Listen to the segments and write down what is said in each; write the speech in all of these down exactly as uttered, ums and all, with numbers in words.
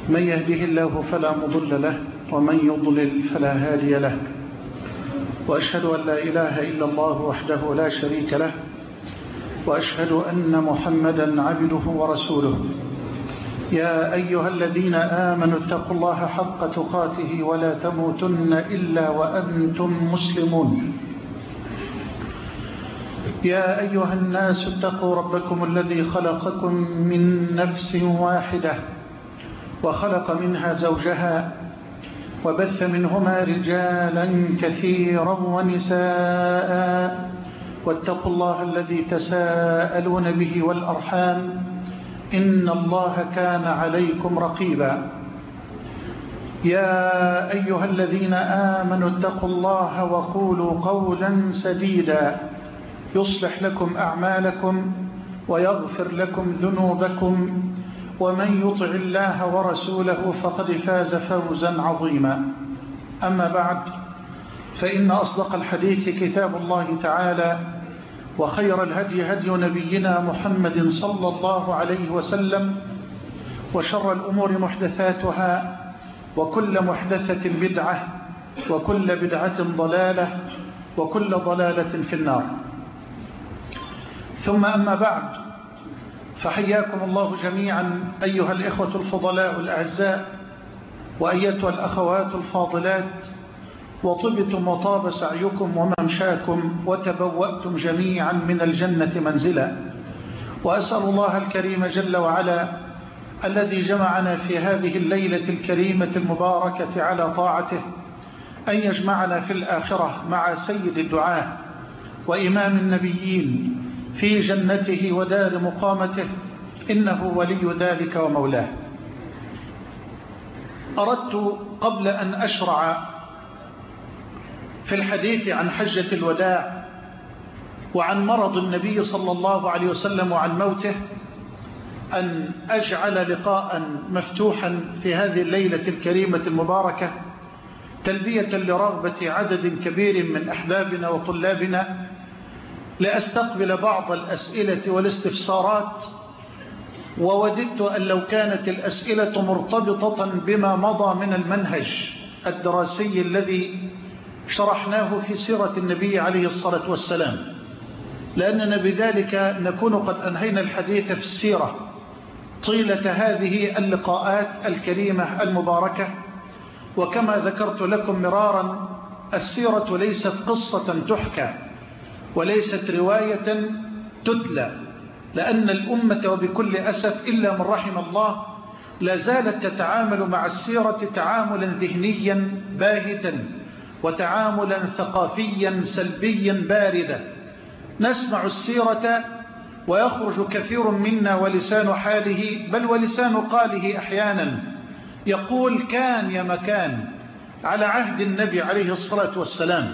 من يهده الله فلا مضل له ومن يضلل فلا هادي له، وأشهد أن لا إله إلا الله وحده لا شريك له، وأشهد أن محمدا عبده ورسوله. يا أيها الذين آمنوا اتقوا الله حق تقاته ولا تموتن إلا وأنتم مسلمون. يا أيها الناس اتقوا ربكم الذي خلقكم من نفس واحدة وخلق منها زوجها وبث منهما رجالا كثيرا ونساء، واتقوا الله الذي تساءلون به والأرحام إن الله كان عليكم رقيبا. يا أيها الذين آمنوا اتقوا الله وقولوا قولا سديدا يصلح لكم أعمالكم ويغفر لكم ذنوبكم، ومن يطع الله ورسوله فقد فاز فوزا عظيما. أما بعد، فإن أصدق الحديث كتاب الله تعالى، وخير الهدي هدي نبينا محمد صلى الله عليه وسلم، وشر الأمور محدثاتها، وكل محدثة بدعة، وكل بدعة ضلالة، وكل ضلالة في النار. ثم أما بعد، فحياكم الله جميعا أيها الإخوة الفضلاء الأعزاء، وأيتها الأخوات الفاضلات، وطبتم وطاب سعيكم وممشاكم، وتبوأتم جميعا من الجنة منزلا. وأسأل الله الكريم جل وعلا الذي جمعنا في هذه الليلة الكريمة المباركة على طاعته أن يجمعنا في الآخرة مع سيد الدعاة وإمام النبيين في جنته ودار مقامته، إنه ولي ذلك ومولاه. أردت قبل أن أشرع في الحديث عن حجة الوداع وعن مرض النبي صلى الله عليه وسلم وعن موته أن أجعل لقاء مفتوحا في هذه الليلة الكريمة المباركة تلبية لرغبة عدد كبير من أحبابنا وطلابنا لأستقبل بعض الأسئلة والاستفسارات. ووددت أن لو كانت الأسئلة مرتبطة بما مضى من المنهج الدراسي الذي شرحناه في سيرة النبي عليه الصلاة والسلام، لأننا بذلك نكون قد أنهينا الحديث في السيرة طيلة هذه اللقاءات الكريمة المباركة. وكما ذكرت لكم مرارا، السيرة ليست قصة تحكى وليست رواية تتلى، لأن الأمة وبكل أسف إلا من رحم الله لا زالت تتعامل مع السيرة تعاملا ذهنيا باهتا وتعاملا ثقافيا سلبيا باردا. نسمع السيرة ويخرج كثير منا ولسان حاله بل ولسان قاله أحيانا يقول كان يا مكان على عهد النبي عليه الصلاة والسلام،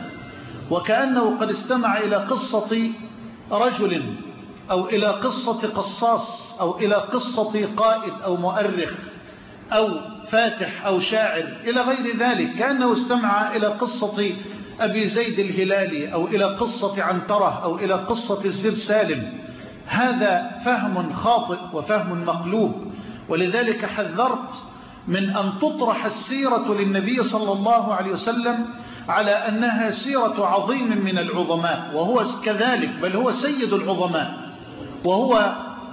وكأنه قد استمع إلى قصة رجل أو إلى قصة قصاص أو إلى قصة قائد أو مؤرخ أو فاتح أو شاعر إلى غير ذلك، كأنه استمع إلى قصة أبي زيد الهلالي أو إلى قصة عنترة أو إلى قصة الزر سالم. هذا فهم خاطئ وفهم مقلوب، ولذلك حذرت من أن تطرح السيرة للنبي صلى الله عليه وسلم على أنها سيرة عظيم من العظماء، وهو كذلك، بل هو سيد العظماء وهو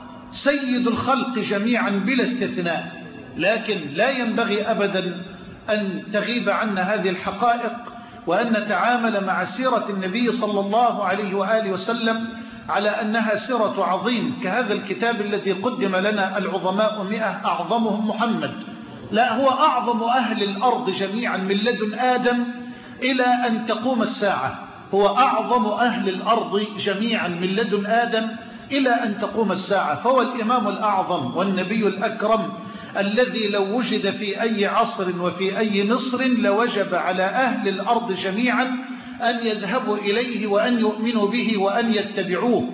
سيد الخلق جميعا بلا استثناء. لكن لا ينبغي أبدا أن تغيب عنا هذه الحقائق، وأن نتعامل مع سيرة النبي صلى الله عليه وآله وسلم على أنها سيرة عظيم كهذا الكتاب الذي قدم لنا العظماء مئة أعظمهم محمد. لا، هو أعظم أهل الأرض جميعا من لدن آدم إلى أن تقوم الساعة، هو أعظم أهل الأرض جميعا من لدن آدم إلى أن تقوم الساعة، فهو الإمام الأعظم والنبي الأكرم الذي لو وجد في أي عصر وفي أي مصر لوجب على أهل الأرض جميعا أن يذهبوا إليه وأن يؤمنوا به وأن يتبعوه.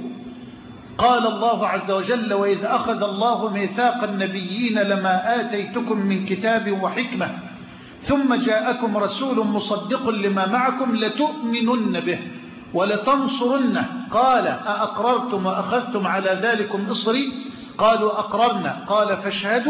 قال الله عز وجل: وإذ أخذ الله ميثاق النبيين لما آتيتكم من كتاب وحكمة ثم جاءكم رسول مصدق لما معكم لتؤمنن به ولتنصرنه قال أأقررتم وأخذتم على ذلكم إصري قالوا أقررنا قال فاشهدوا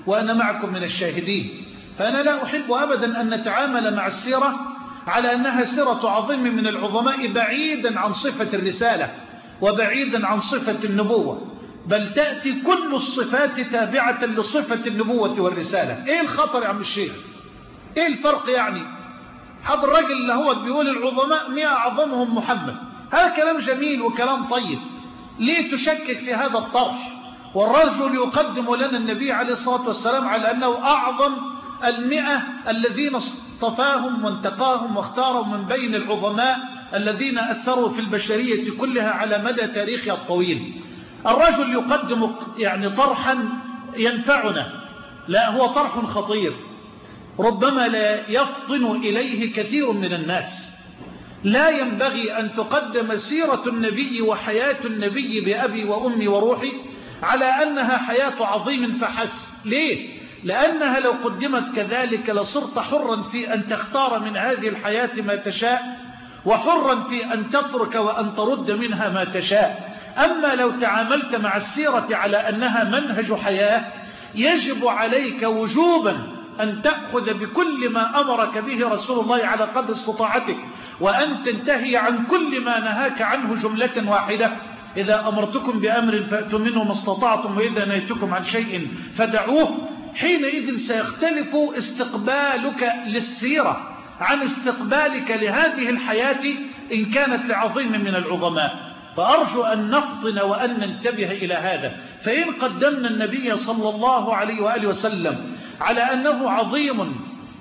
وأنا معكم من الشاهدين. فأنا لا أحب أبدا أن نتعامل مع السيرة على أنها سيرة عظيم من العظماء بعيدا عن صفة الرسالة وبعيدا عن صفة النبوة، بل تأتي كل الصفات تابعة لصفة النبوة والرسالة. إيه الخطر يا عم الشيخ؟ إيه الفرق يعني؟ هذا الرجل اللي هو بيقول العظماء مئة أعظمهم محمد، هذا كلام جميل وكلام طيب، ليه تشكك في هذا الطرح؟ والرجل يقدم لنا النبي عليه الصلاة والسلام على أنه أعظم المئة الذين اصطفاهم وانتقاهم واختارهم من بين العظماء الذين أثروا في البشرية كلها على مدى تاريخها الطويل. الرجل يقدم يعني طرحا ينفعنا، لا هو طرح خطير ربما لا يفطن إليه كثير من الناس. لا ينبغي أن تقدم سيرة النبي وحياة النبي بأبي وأمي وروحي على أنها حياة عظيم فحسب. ليه؟ لأنها لو قدمت كذلك لصرت حرا في أن تختار من هذه الحياة ما تشاء، وحرا في أن تترك وأن ترد منها ما تشاء. أما لو تعاملت مع السيرة على أنها منهج حياة، يجب عليك وجوبا أن تأخذ بكل ما أمرك به رسول الله على قدر استطاعتك، وأن تنتهي عن كل ما نهاك عنه جملة واحدة. إذا أمرتكم بأمر فأتوا منه ما استطعتم، وإذا نهيتكم عن شيء فدعوه. حينئذ سيختلف استقبالك للسيرة عن استقبالك لهذه الحياة إن كانت لعظيم من العظماء. فأرجو أن نفطن وأن ننتبه إلى هذا. فإن قدمنا النبي صلى الله عليه وآله وسلم على أنه عظيم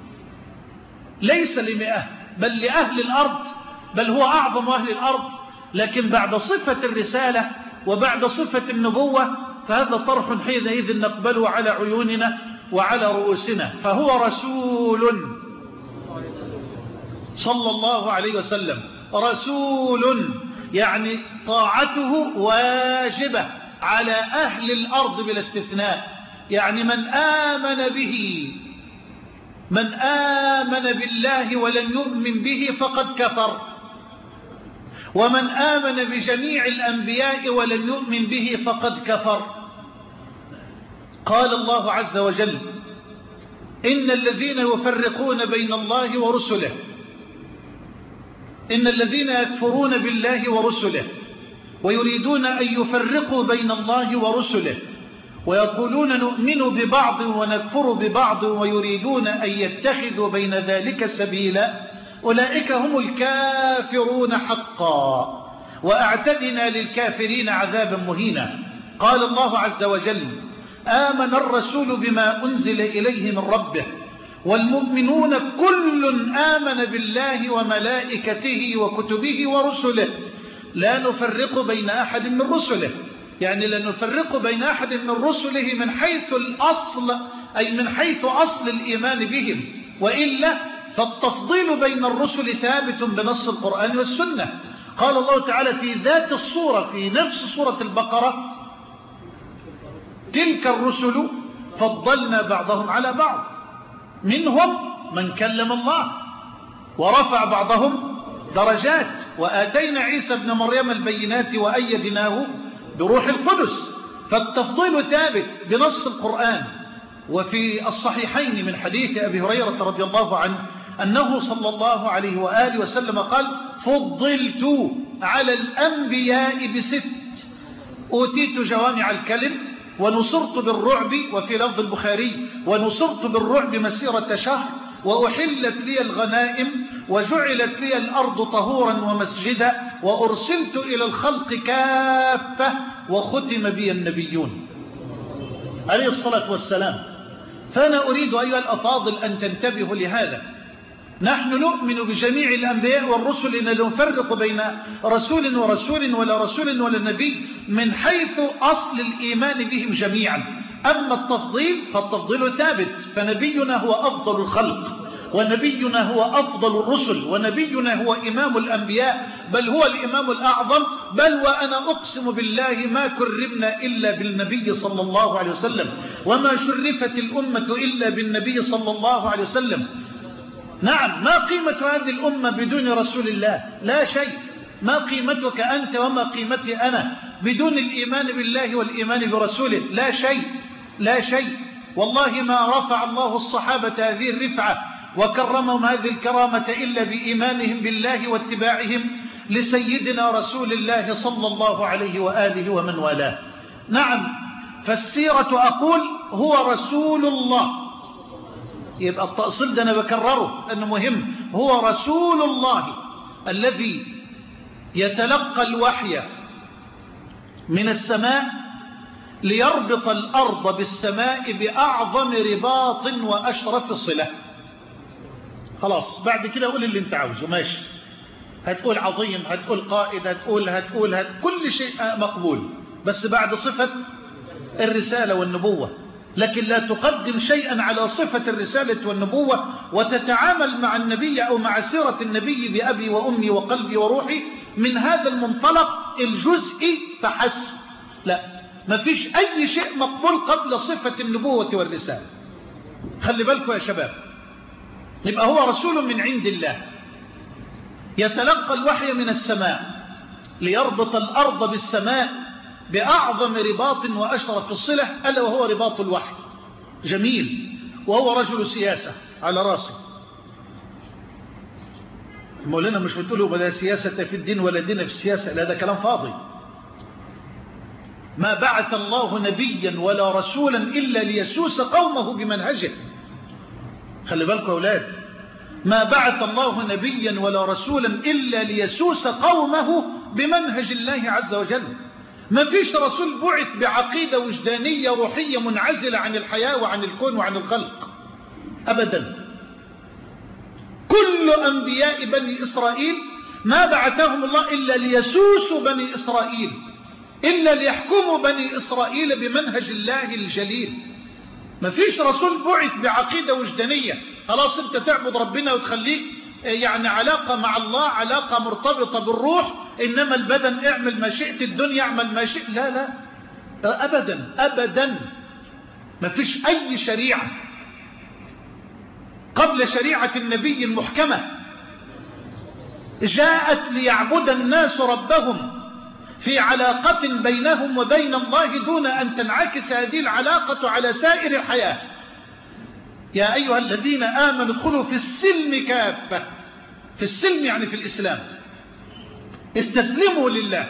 ليس لمئة بل لأهل الأرض، بل هو أعظم أهل الأرض، لكن بعد صفة الرسالة وبعد صفة النبوة، فهذا طرح حينئذ نقبله على عيوننا وعلى رؤوسنا. فهو رسول صلى الله عليه وسلم، رسول يعني طاعته واجبة على أهل الأرض بلا استثناء. يعني من آمن به، من آمن بالله ولم يؤمن به فقد كفر، ومن آمن بجميع الأنبياء ولم يؤمن به فقد كفر. قال الله عز وجل: إن الذين يفرقون بين الله ورسله، إن الذين يكفرون بالله ورسله ويريدون أن يفرقوا بين الله ورسله ويقولون نؤمن ببعض ونكفر ببعض ويريدون أن يتخذوا بين ذلك سبيلا، أولئك هم الكافرون حقا وأعتدنا للكافرين عذابا مهينا. قال الله عز وجل: آمن الرسول بما أنزل إليه من ربه والمؤمنون كل آمن بالله وملائكته وكتبه ورسله لا نفرق بين أحد من رسله. يعني لا نفرق بين أحد من رسله من حيث الأصل، أي من حيث أصل الإيمان بهم، وإلا فالتفضيل بين الرسل ثابت بنص القرآن والسنة. قال الله تعالى في ذات الصورة في نفس سورة البقرة: تلك الرسل فضلنا بعضهم على بعض، منهم من كلم الله ورفع بعضهم درجات، وآتينا عيسى ابن مريم البينات وأيدناه بروح القدس. فالتفضيل ثابت بنص القرآن. وفي الصحيحين من حديث أبي هريرة رضي الله عنه أنه صلى الله عليه وآله وسلم قال: فضلت على الأنبياء بست، أوتيت جوامع الكلم ونصرت بالرعب، وفي لفظ البخاري: ونصرت بالرعب مسيرة شهر، وأحلت لي الغنائم، وجعلت لي الأرض طهورا ومسجدا، وأرسلت إلى الخلق كافة، وختم بي النبيون عليه الصلاة والسلام. فأنا أريد أيها الأفاضل أن تنتبهوا لهذا. نحن نؤمن بجميع الأنبياء والرسل، إن لا نفرق بين رسول ورسول ولا رسول ولا نبي من حيث أصل الإيمان بهم جميعا. أما التفضيل فالتفضيل ثابت، فنبينا هو أفضل الخلق، ونبينا هو أفضل الرسل، ونبينا هو إمام الأنبياء، بل هو الإمام الأعظم. بل وأنا أقسم بالله ما كرمنا إلا بالنبي صلى الله عليه وسلم، وما شرفت الأمة إلا بالنبي صلى الله عليه وسلم. نعم، ما قيمة هذه الأمة بدون رسول الله؟ لا شيء. ما قيمتك أنت وما قيمتي أنا بدون الإيمان بالله والإيمان برسوله؟ لا شيء، لا شيء. والله ما رفع الله الصحابة هذه الرفعة وكرمهم هذه الكرامة إلا بإيمانهم بالله واتباعهم لسيدنا رسول الله صلى الله عليه وآله ومن والاه. نعم، فالسيرة أقول هو رسول الله. يبقى التأصيل ده أنا بكرره أنه مهم. هو رسول الله الذي يتلقى الوحي من السماء ليربط الأرض بالسماء بأعظم رباط وأشرف صلة. خلاص، بعد كده قول اللي انت عاوزه، ماشي. هتقول عظيم، هتقول قائد، هتقول هتقول هت... كل شيء مقبول، بس بعد صفة الرسالة والنبوة. لكن لا تقدم شيئا على صفة الرسالة والنبوة وتتعامل مع النبي أو مع سيرة النبي بأبي وأمي وقلبي وروحي من هذا المنطلق الجزئي فحسب. لا، ما فيش أي شيء مقبول قبل صفة النبوة والرسالة. خلي بالكم يا شباب. يبقى هو رسول من عند الله يتلقى الوحي من السماء ليربط الأرض بالسماء بأعظم رباط وأشرف الصلة، ألا وهو رباط الوحي. جميل. وهو رجل سياسة على راسه. مولانا مش بتقولوا بلا سياسة في الدين ولا دين في السياسة، لا، ده كلام فاضي. ما بعث الله نبيا ولا رسولا إلا ليسوس قومه بمنهجه. خلي بالكم يا أولاد، ما بعث الله نبيا ولا رسولا إلا ليسوس قومه بمنهج الله عز وجل. ما فيش رسول بعث بعقيدة وجدانية روحية منعزلة عن الحياة وعن الكون وعن الخلق أبدا. كل أنبياء بني إسرائيل ما بعثهم الله إلا ليسوسوا بني إسرائيل، إلا ليحكموا بني إسرائيل بمنهج الله الجليل. ما فيش رسول بعث بعقيدة وجدانية خلاص انت تعبد ربنا وتخليك يعني علاقة مع الله، علاقة مرتبطة بالروح، إنما البدن اعمل ما شئت، الدنيا اعمل ما شئت. لا لا أبدا أبدا. ما فيش أي شريعة قبل شريعة النبي المحكمة جاءت ليعبد الناس ربهم في علاقة بينهم وبين الله دون أن تنعكس هذه العلاقة على سائر الحياة. يا أيها الذين آمنوا ادخلوا في السلم كافة. في السلم يعني في الإسلام. استسلموا لله،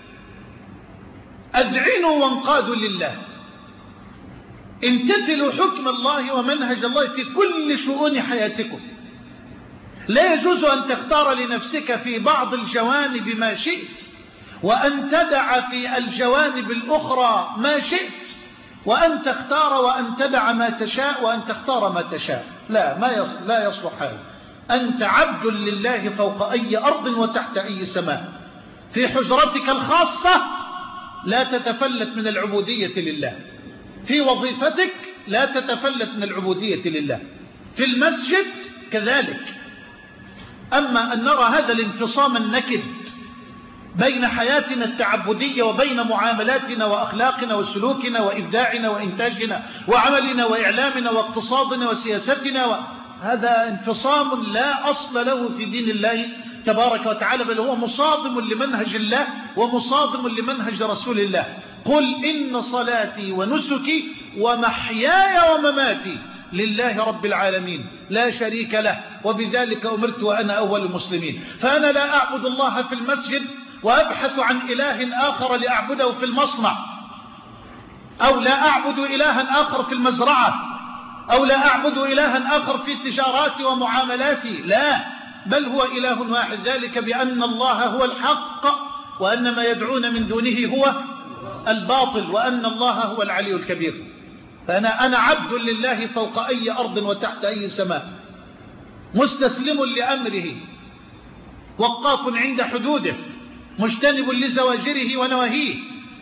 أذعنوا وانقادوا لله، امتثلوا حكم الله ومنهج الله في كل شؤون حياتكم. لا يجوز أن تختار لنفسك في بعض الجوانب ما شئت وأن تدع في الجوانب الأخرى ما شئت، وأن تختار وأن تدع ما تشاء وأن تختار ما تشاء. لا، ما يصلح، لا يصلح هذا. أنت عبد لله فوق أي أرض وتحت أي سماء. في حجرتك الخاصة لا تتفلت من العبودية لله. في وظيفتك لا تتفلت من العبودية لله. في المسجد كذلك. أما أن نرى هذا الانفصام النكد بين حياتنا التعبدية وبين معاملاتنا وأخلاقنا وسلوكنا وإبداعنا وإنتاجنا وعملنا وإعلامنا واقتصادنا وسياستنا و... هذا انفصام لا أصل له في دين الله تبارك وتعالى، بل هو مصادم لمنهج الله ومصادم لمنهج رسول الله. قل إن صلاتي ونسكي ومحياي ومماتي لله رب العالمين لا شريك له وبذلك أمرت وأنا أول المسلمين. فأنا لا أعبد الله في المسجد وأبحث عن إله آخر لأعبده في المصنع، أو لا أعبد إلها آخر في المزرعة، أو لا أعبد إلها آخر في تجاراتي ومعاملاتي. لا، بل هو إله واحد، ذلك بأن الله هو الحق وأن ما يدعون من دونه هو الباطل وأن الله هو العلي الكبير. فأنا أنا عبد لله فوق أي أرض وتحت أي سماء، مستسلم لأمره، وقاف عند حدوده، مجتنب لزواجره ونواهيه.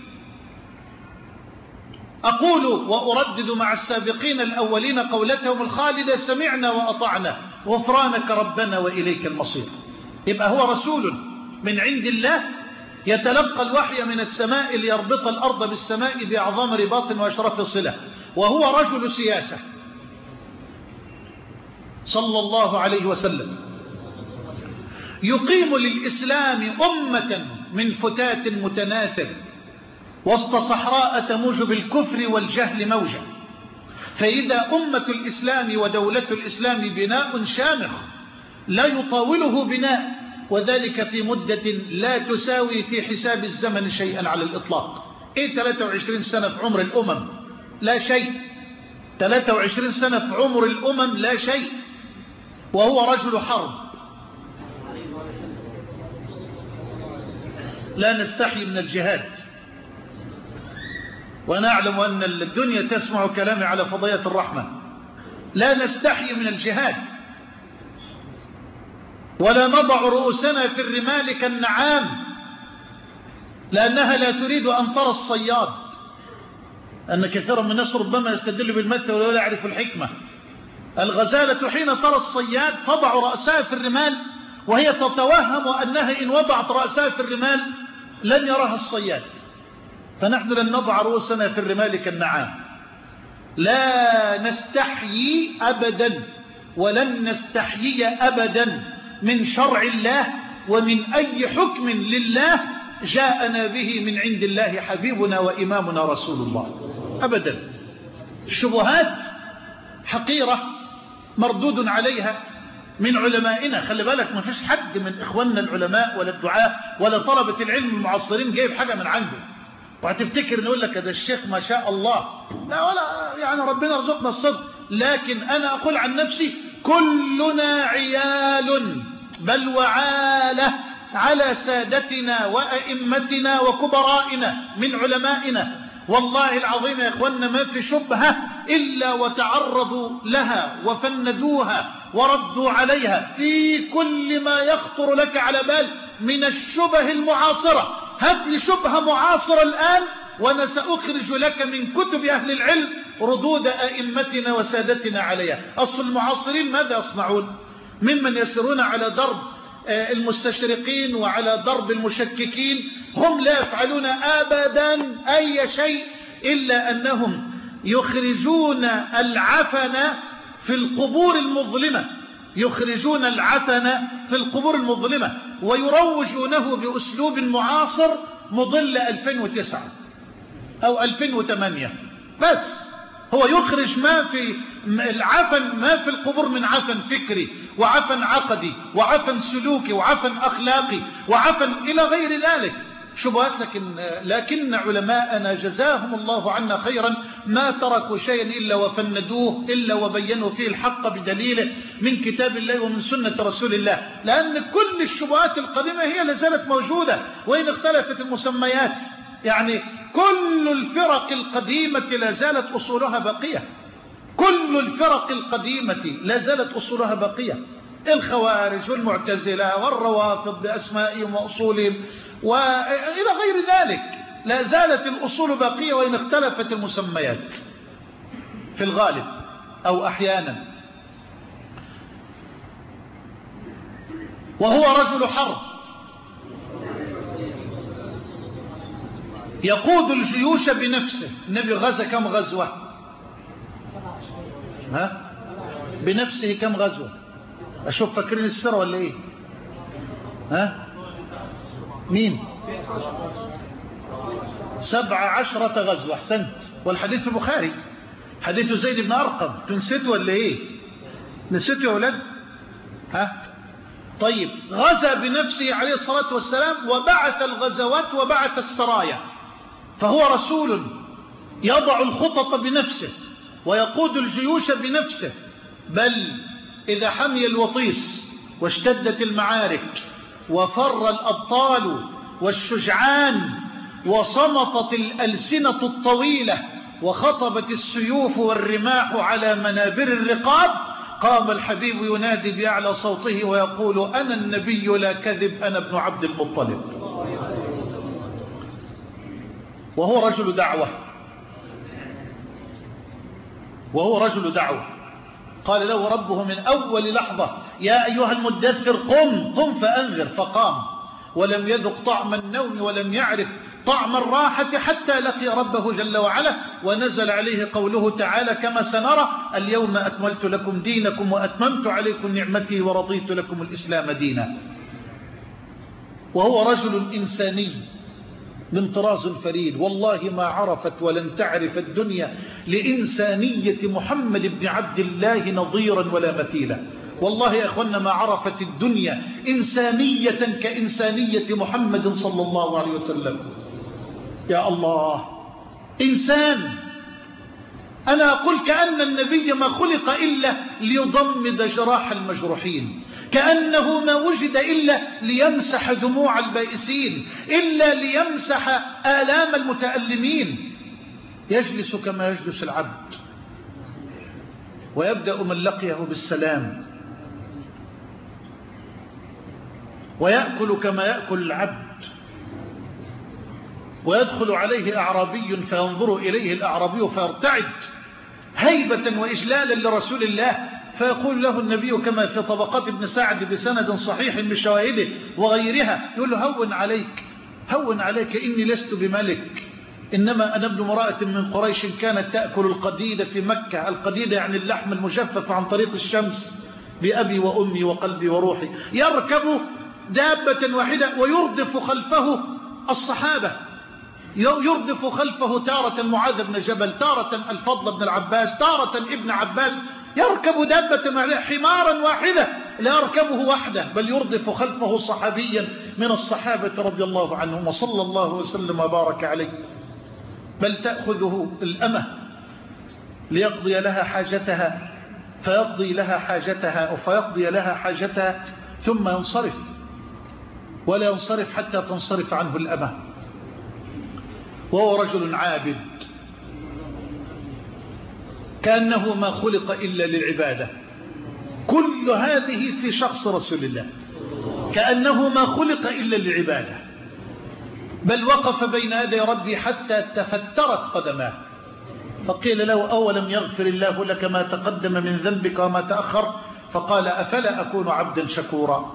أقول وأردد مع السابقين الأولين قولتهم الخالدة: سمعنا وأطعنا غفرانك ربنا وإليك المصير. يبقى هو رسول من عند الله يتلقى الوحي من السماء ليربط الأرض بالسماء بأعظم رباط وأشرف صلة، وهو رجل سياسة صلى الله عليه وسلم، يقيم للإسلام أمة من فتات متناثر وسط صحراء تموج بالكفر والجهل موجة، فإذا أمة الإسلام ودولة الإسلام بناء شامخ لا يطاوله بناء، وذلك في مدة لا تساوي في حساب الزمن شيئا على الإطلاق. إيه ثلاثة وعشرين سنة في عمر الأمم؟ لا شيء. ثلاثة وعشرين سنة في عمر الأمم لا شيء، وهو رجل حرب. لا نستحي من الجهاد، وأنا أعلم أن الدنيا تسمع كلامي على فضية الرحمة. لا نستحي من الجهاد، ولا نضع رؤوسنا في الرمال كالنعام، لأنها لا تريد أن ترى الصياد. أن كثيرا من الناس ربما يستدل بالمثل ولا يعرف الحكمة. الغزالة حين ترى الصياد تضع رأسها في الرمال، وهي تتوهم أنها إن وضعت رأسها في الرمال لن يراها الصياد. فنحن لن نضع رؤوسنا في الرمال كالنعام. لا نستحيي أبدا، ولن نستحيي أبدا من شرع الله ومن أي حكم لله جاءنا به من عند الله حبيبنا وإمامنا رسول الله أبدا. الشبهات حقيرة مردود عليها من علمائنا. خلي بالك، ما فيش حد من إخواننا العلماء ولا الدعاء ولا طلبة العلم المعاصرين جايب حاجة من عنده وهتفتكر نقول لك هذا الشيخ ما شاء الله. لا، ولا يعني ربنا رزقنا الصدق. لكن أنا أقول عن نفسي كلنا عيال بل وعالة على سادتنا وأئمتنا وكبرائنا من علمائنا. والله العظيم يا إخواننا ما في شبهة إلا وتعرضوا لها وفندوها وردوا عليها في كل ما يخطر لك على بال من الشبه المعاصرة. هات لي شبهة معاصرة الآن وأنا سأخرج لك من كتب أهل العلم ردود أئمتنا وسادتنا عليها. أصل المعاصرين ماذا يصنعون؟ ممن يسيرون على درب المستشرقين وعلى درب المشككين، هم لا يفعلون أبدا أي شيء إلا أنهم يخرجون العفن في القبور المظلمة، يخرجون العفن في القبور المظلمة ويروجونه بأسلوب معاصر مضل ألفين وتسعة أو ألفين وثمانية. بس هو يخرج ما في العفن ما في القبور من عفن فكري وعفن عقدي وعفن سلوكي وعفن أخلاقي وعفن إلى غير ذلك شبهات. لكن, لكن علماءنا جزاهم الله عنا خيرا ما تركوا شيئا إلا وفندوه إلا وبينوا فيه الحق بدليله من كتاب الله ومن سنة رسول الله. لأن كل الشبهات القديمة هي لازالت موجودة وإن اختلفت المسميات. يعني كل الفرق القديمة لازالت أصولها باقية، كل الفرق القديمة لازالت أصولها باقية. الخوارج والمعتزلة والروافض بأسمائهم وأصولهم وإلى غير ذلك لا زالت الأصول باقية وإن اختلفت المسميات في الغالب أو أحيانا. وهو رجل حرب يقود الجيوش بنفسه. النبي غزا كم غزوة؟ ها؟ بنفسه كم غزوة؟ أشوف فاكرين السر ولا إيه؟ ها؟ مين؟ سبع عشرة غزوة. أحسنت. والحديث في البخاري حديث زيد بن أرقم. تنسيتوا ولا إيه؟ نسيتوا يا أولاد؟ ها؟ طيب، غزا بنفسه عليه الصلاة والسلام وبعث الغزوات وبعث السرايا، فهو رسول يضع الخطط بنفسه ويقود الجيوش بنفسه. بل إذا حمي الوطيس واشتدت المعارك وفر الأبطال والشجعان وصمتت الألسنة الطويلة وخطبت السيوف والرماح على منابر الرقاب، قام الحبيب ينادي بأعلى صوته ويقول: أنا النبي لا كذب، أنا ابن عبد المطلب. وهو رجل دعوة، وهو رجل دعوة. قال له ربه من أول لحظة: يا أيها المدثر قم قم فأنذر، فقام ولم يذق طعم النوم ولم يعرف طعم الراحة حتى لقي ربه جل وعلا، ونزل عليه قوله تعالى كما سنرى: اليوم أكملت لكم دينكم وأتممت عليكم نعمتي ورضيت لكم الإسلام دينا. وهو رجل إنساني من طراز فريد. والله ما عرفت ولن تعرف الدنيا لإنسانية محمد بن عبد الله نظيرا ولا مثيلا. والله يا أخوانا ما عرفت الدنيا إنسانية كإنسانية محمد صلى الله عليه وسلم. يا الله، إنسان. أنا أقول كأن النبي ما خلق إلا ليضمد جراح المجروحين، كأنه ما وجد إلا ليمسح دموع البائسين، إلا ليمسح آلام المتألمين. يجلس كما يجلس العبد، ويبدأ من لقيه بالسلام، ويأكل كما يأكل العبد، ويدخل عليه أعرابي فينظر إليه الأعرابي فيرتعد هيبة وإجلالا لرسول الله، فيقول له النبي كما في طبقات ابن سعد بسند صحيح من شواهده وغيرها، يقول له هون عليك هون عليك إني لست بملك، إنما أنا ابن امرأة من قريش كانت تأكل القديد في مكة. القديد يعني اللحم المجفف عن طريق الشمس، بأبي وأمي وقلبي وروحي. يركب دابة واحدة ويردف خلفه الصحابة، يردف خلفه تارة معاذ بن جبل، تارة الفضل بن العباس، تارة ابن عباس. يركب دابة واحدة، حمارا واحدة، لا يركبه وحده، بل يردف خلفه صحابيا من الصحابة رضي الله عنهم وصلى الله وسلم وبارك عليه. بل تأخذه الأمة ليقضي لها حاجتها، فيقضي لها حاجتها أو فيقضي لها حاجتها ثم ينصرف، ولا ينصرف حتى تنصرف عنه الأمة. وهو رجل عابد كأنه ما خلق إلا للعبادة. كل هذه في شخص رسول الله، كأنه ما خلق إلا للعبادة. بل وقف بين يدي ربي حتى تفترت قدماه، فقيل له أولم يغفر الله لك ما تقدم من ذنبك وما تأخر؟ فقال أفلا أكون عبدا شكورا.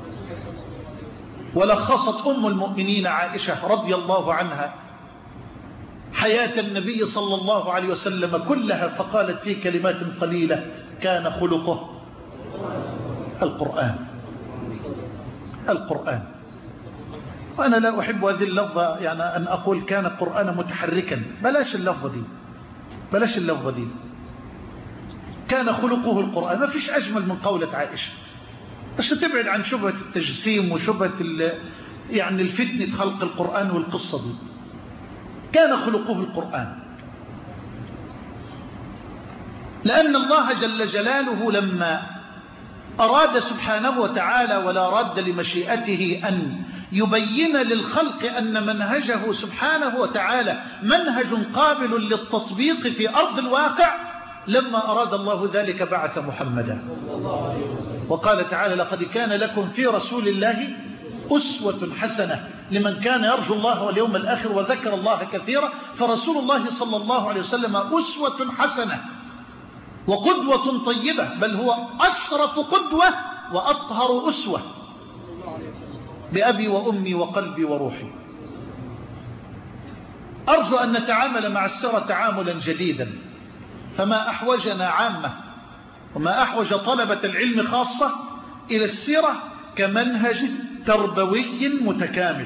ولخصت أم المؤمنين عائشة رضي الله عنها حياة النبي صلى الله عليه وسلم كلها، فقالت في كلمات قليلة: كان خلقه القرآن. القرآن. وأنا لا أحب هذه اللفظة، يعني أن أقول كان القرآن متحركا، بلاش اللفظة دي، بلاش اللفظة دي. كان خلقه القرآن، ما فيش أجمل من قولة عائشة، بس تبعد عن شبهة التجسيم وشبهة يعني الفتنة خلق القرآن والقصة دي. كان خلقه القرآن، لأن الله جل جلاله لما أراد سبحانه وتعالى ولا راد لمشيئته أن يبين للخلق أن منهجه سبحانه وتعالى منهج قابل للتطبيق في أرض الواقع، لما أراد الله ذلك بعث محمدا. وقال تعالى: لقد كان لكم في رسول الله أسوة حسنة لمن كان يرجو الله واليوم الآخر وذكر الله كثيرا. فرسول الله صلى الله عليه وسلم أسوة حسنة وقدوة طيبة، بل هو أشرف قدوة وأطهر أسوة، بأبي وأمي وقلبي وروحي. أرجو أن نتعامل مع السيرة تعاملا جديدا، فما أحوجنا عامة وما أحوج طلبة العلم خاصة إلى السيرة كمنهج تربوي متكامل،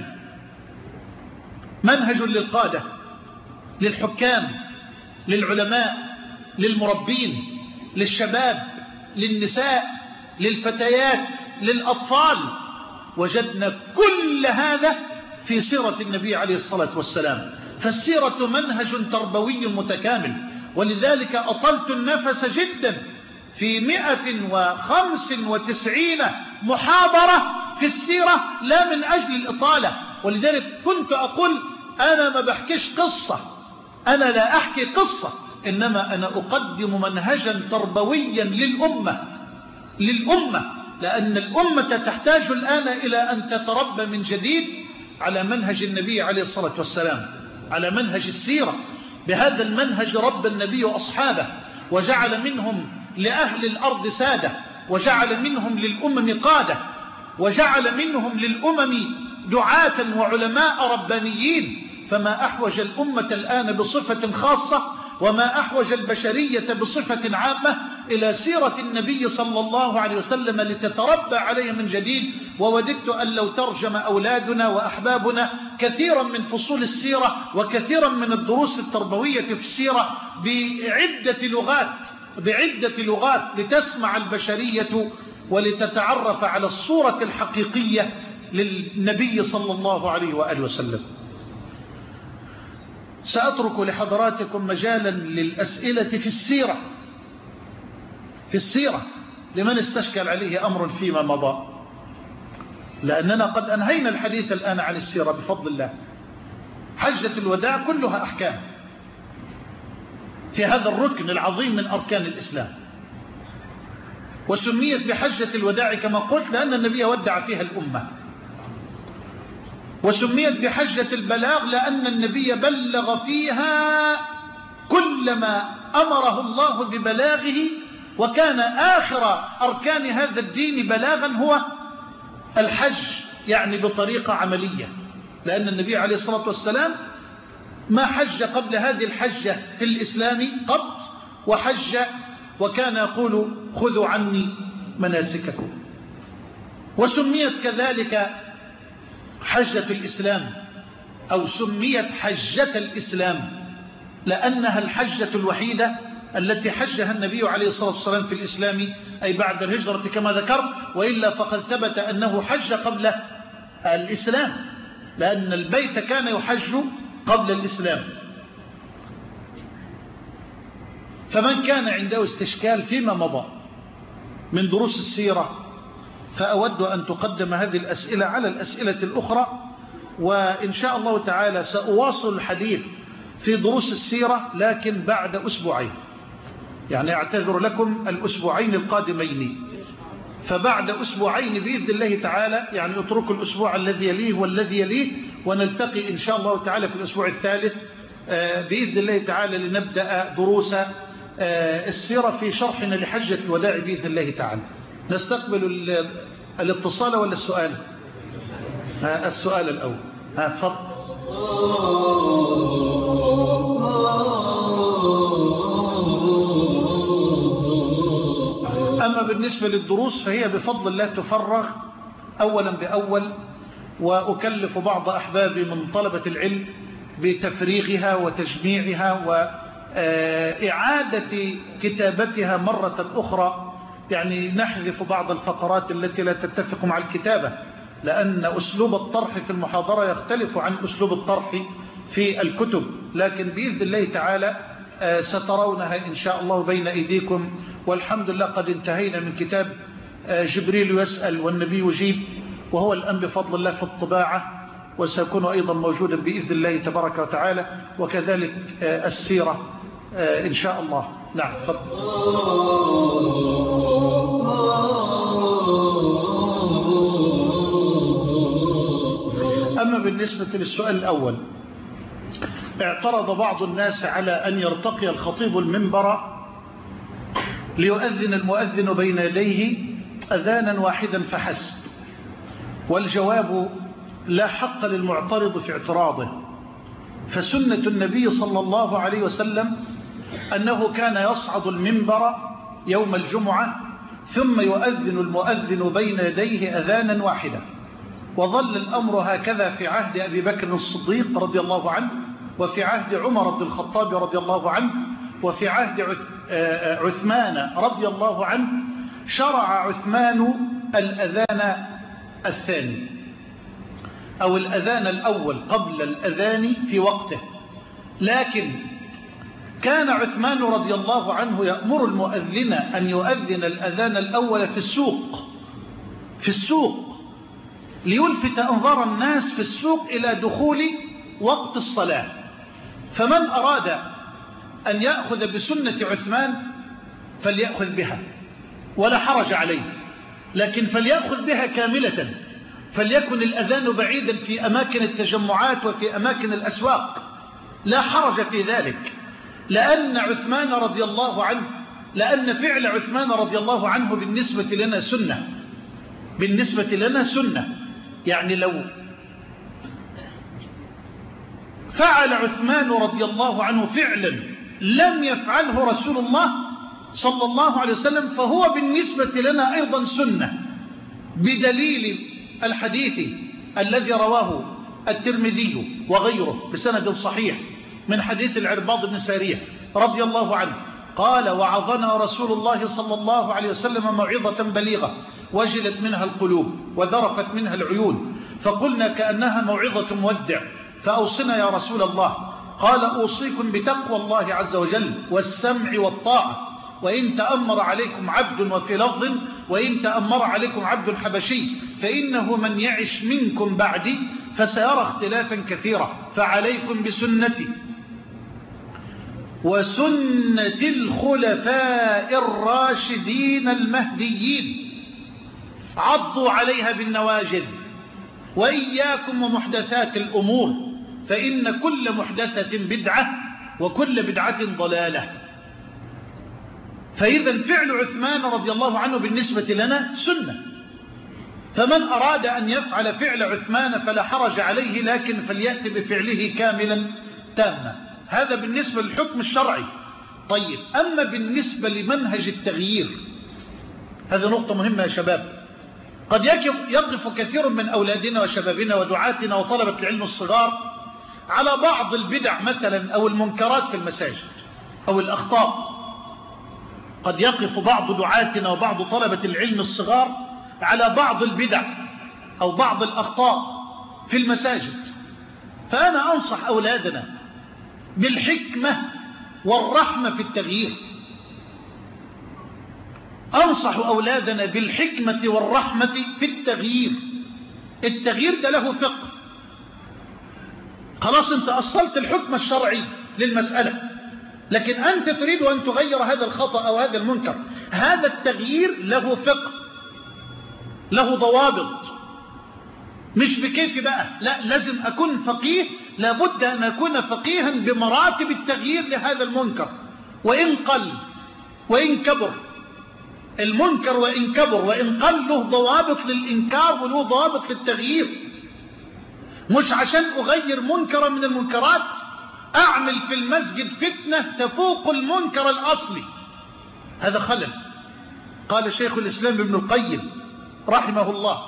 منهج للقادة، للحكام، للعلماء، للمربين، للشباب، للنساء، للفتيات، للأطفال. وجدنا كل هذا في سيرة النبي عليه الصلاة والسلام. فالسيرة منهج تربوي متكامل، ولذلك أطلت النفس جدا في مئة وخمس وتسعين محاضرة في السيرة، لا من أجل الإطالة. ولذلك كنت أقول أنا ما بحكيش قصة، أنا لا أحكي قصة، إنما أنا أقدم منهجا تربويا للأمة للأمة لأن الأمة تحتاج الآن إلى أن تتربى من جديد على منهج النبي عليه الصلاة والسلام، على منهج السيرة. بهذا المنهج رب النبي أصحابه، وجعل منهم لأهل الأرض سادة، وجعل منهم للأمم قادة، وجعل منهم للأمم دعاة وعلماء ربانيين. فما أحوج الأمة الآن بصفة خاصة، وما أحوج البشرية بصفة عامة، إلى سيرة النبي صلى الله عليه وسلم لتتربى عليه من جديد ووددت أن لو ترجم أولادنا وأحبابنا كثيرا من فصول السيرة وكثيرا من الدروس التربوية في السيرة بعدة لغات بعدة لغات لتسمع البشرية ولتتعرف على الصورة الحقيقية للنبي صلى الله عليه وآله وسلم. سأترك لحضراتكم مجالا للأسئلة في السيرة في السيرة لمن استشكل عليه أمر فيما مضى، لأننا قد أنهينا الحديث الآن عن السيرة بفضل الله. حجة الوداع كلها أحكام في هذا الركن العظيم من أركان الإسلام، وسميت بحجة الوداع كما قلت لأن النبي ودع فيها الأمة، وسميت بحجة البلاغ لأن النبي بلغ فيها كل ما أمره الله ببلاغه، وكان آخر أركان هذا الدين بلاغا هو الحج، يعني بطريقة عملية، لأن النبي عليه الصلاة والسلام ما حج قبل هذه الحجة في الإسلام قط، وحج وكان يقول خذوا عني مناسككم. وسميت كذلك حجة الإسلام أو سميت حجة الإسلام لأنها الحجة الوحيدة التي حجها النبي عليه الصلاة والسلام في الإسلام، أي بعد الهجرة كما ذكرت، وإلا فقد ثبت أنه حج قبل الإسلام، لأن البيت كان يحج قبل الإسلام. فمن كان عنده استشكال فيما مضى من دروس السيرة فأود أن تقدم هذه الأسئلة على الأسئلة الأخرى، وإن شاء الله تعالى سأواصل الحديث في دروس السيرة لكن بعد أسبوعين، يعني أعتذر لكم الأسبوعين القادمين، فبعد أسبوعين بإذن الله تعالى، يعني اتركوا الأسبوع الذي يليه والذي يليه، ونلتقي إن شاء الله تعالى في الأسبوع الثالث بإذن الله تعالى لنبدأ دروس السيرة في شرحنا لحجة الوداع بإذن الله تعالى. نستقبل الاتصال ولا السؤال؟ السؤال الأول. ها تفضل. أما بالنسبة للدروس فهي بفضل الله تفرغ أولا بأول، وأكلف بعض أحبابي من طلبة العلم بتفريغها وتجميعها وإعادة كتابتها مرة أخرى، يعني نحذف بعض الفقرات التي لا تتفق مع الكتابة، لأن أسلوب الطرح في المحاضرة يختلف عن أسلوب الطرح في الكتب، لكن بإذن الله تعالى سترونها إن شاء الله بين أيديكم. والحمد لله قد انتهينا من كتاب جبريل يسأل والنبي يجيب، وهو الآن بفضل الله في الطباعة، وسيكون أيضا موجودا بإذن الله تبارك وتعالى، وكذلك السيرة إن شاء الله. نعم فضل. أما بالنسبة للسؤال الأول، اعترض بعض الناس على أن يرتقي الخطيب المنبر ليؤذن المؤذن بين يديه أذانا واحدا فحسب، والجواب لا حق للمعترض في اعتراضه، فسنة النبي صلى الله عليه وسلم أنه كان يصعد المنبر يوم الجمعة ثم يؤذن المؤذن بين يديه أذانا واحدا، وظل الأمر هكذا في عهد أبي بكر الصديق رضي الله عنه، وفي عهد عمر بن الخطاب رضي الله عنه، وفي عهد عثمان رضي الله عنه. شرع عثمان الأذان الثاني أو الأذان الأول قبل الأذان في وقته، لكن كان عثمان رضي الله عنه يأمر المؤذن أن يؤذن الأذان الأول في السوق في السوق ليلفت أنظار الناس في السوق إلى دخول وقت الصلاة. فمن أراد أن يأخذ بسنة عثمان فليأخذ بها ولا حرج عليه، لكن فليأخذ بها كاملة، فليكن الأذان بعيدا في أماكن التجمعات وفي أماكن الأسواق، لا حرج في ذلك، لأن عثمان رضي الله عنه لأن فعل عثمان رضي الله عنه بالنسبة لنا سنة بالنسبة لنا سنة يعني لو فعل عثمان رضي الله عنه فعلا لم يفعله رسول الله صلى الله عليه وسلم فهو بالنسبة لنا أيضا سنة، بدليل الحديث الذي رواه الترمذي وغيره بسند صحيح من حديث العرباض بن سارية رضي الله عنه قال: وعظنا رسول الله صلى الله عليه وسلم موعظة بليغة وجلت منها القلوب وذرفت منها العيون، فقلنا كأنها موعظة مودع، فأوصنا يا رسول الله. قال: أوصيكم بتقوى الله عز وجل والسمع والطاعة، وإن تأمر عليكم عبد، وفي لفظ: وإن تأمر عليكم عبد حبشي، فإنه من يعش منكم بعدي فسيرى اختلافا كثيرا، فعليكم بسنتي وسنة الخلفاء الراشدين المهديين، عضوا عليها بالنواجذ، وإياكم ومحدثات الأمور، فإن كل محدثة بدعة وكل بدعة ضلالة. فإذا فعل عثمان رضي الله عنه بالنسبة لنا سنة، فمن أراد أن يفعل فعل عثمان فلا حرج عليه، لكن فليأتي بفعله كاملا تاما. هذا بالنسبة للحكم الشرعي. طيب، أما بالنسبة لمنهج التغيير، هذه نقطة مهمة يا شباب. قد يقف كثير من أولادنا وشبابنا ودعاتنا وطلبة العلم الصغار على بعض البدع مثلا أو المنكرات في المساجد أو الأخطاء. قد يقف بعض دعاتنا وبعض طلبة العلم الصغار على بعض البدع أو بعض الأخطاء في المساجد. فأنا أنصح أولادنا بالحكمة والرحمة في التغيير. أنصح أولادنا بالحكمة والرحمة في التغيير. التغيير ده له فقه. خلاص أنت أصلت الحكم الشرعي للمسألة، لكن أنت تريد أن تغير هذا الخطأ أو هذا المنكر. هذا التغيير له فقه، له ضوابط، مش بكيف بقى، لا، لازم أكون فقيه. لابد أن أكون فقيها بمراتب التغيير لهذا المنكر، وإن قل وإن كبر المنكر، وإن كبر وإن قل، له ضوابط للإنكار وله ضوابط للتغيير. مش عشان أغير منكرا من المنكرات أعمل في المسجد فتنة تفوق المنكر الأصلي، هذا خلل. قال شيخ الإسلام ابن القيم رحمه الله: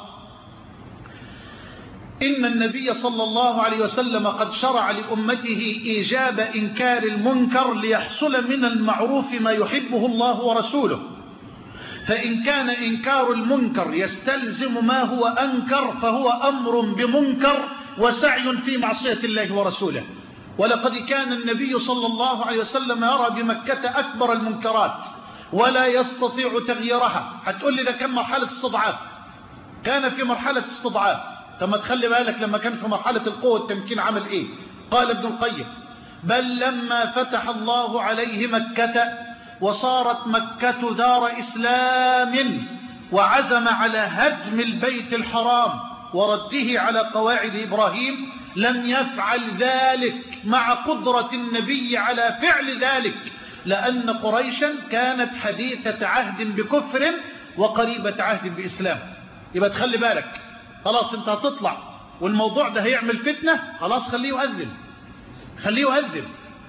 إن النبي صلى الله عليه وسلم قد شرع لأمته إيجاب إنكار المنكر ليحصل من المعروف ما يحبه الله ورسوله، فإن كان إنكار المنكر يستلزم ما هو أنكر فهو أمر بمنكر وسعي في معصية الله ورسوله. ولقد كان النبي صلى الله عليه وسلم يرى بمكة أكبر المنكرات ولا يستطيع تغييرها. هتقول لي ده كان مرحلة استضعاف، كان في مرحلة استضعاف. ثم تخلي بالك لما كان في مرحلة القوة والتمكين عمل إيه؟ قال ابن القيم: بل لما فتح الله عليه مكة وصارت مكة دار إسلام وعزم على هدم البيت الحرام ورده على قواعد إبراهيم، لم يفعل ذلك مع قدرة النبي على فعل ذلك، لأن قريشا كانت حديثة عهد بكفر وقريبة عهد بإسلام. يبقى تخلي بالك، خلاص انت هتطلع والموضوع ده هيعمل فتنة، خلاص خليه يؤذن، خليه يؤذن.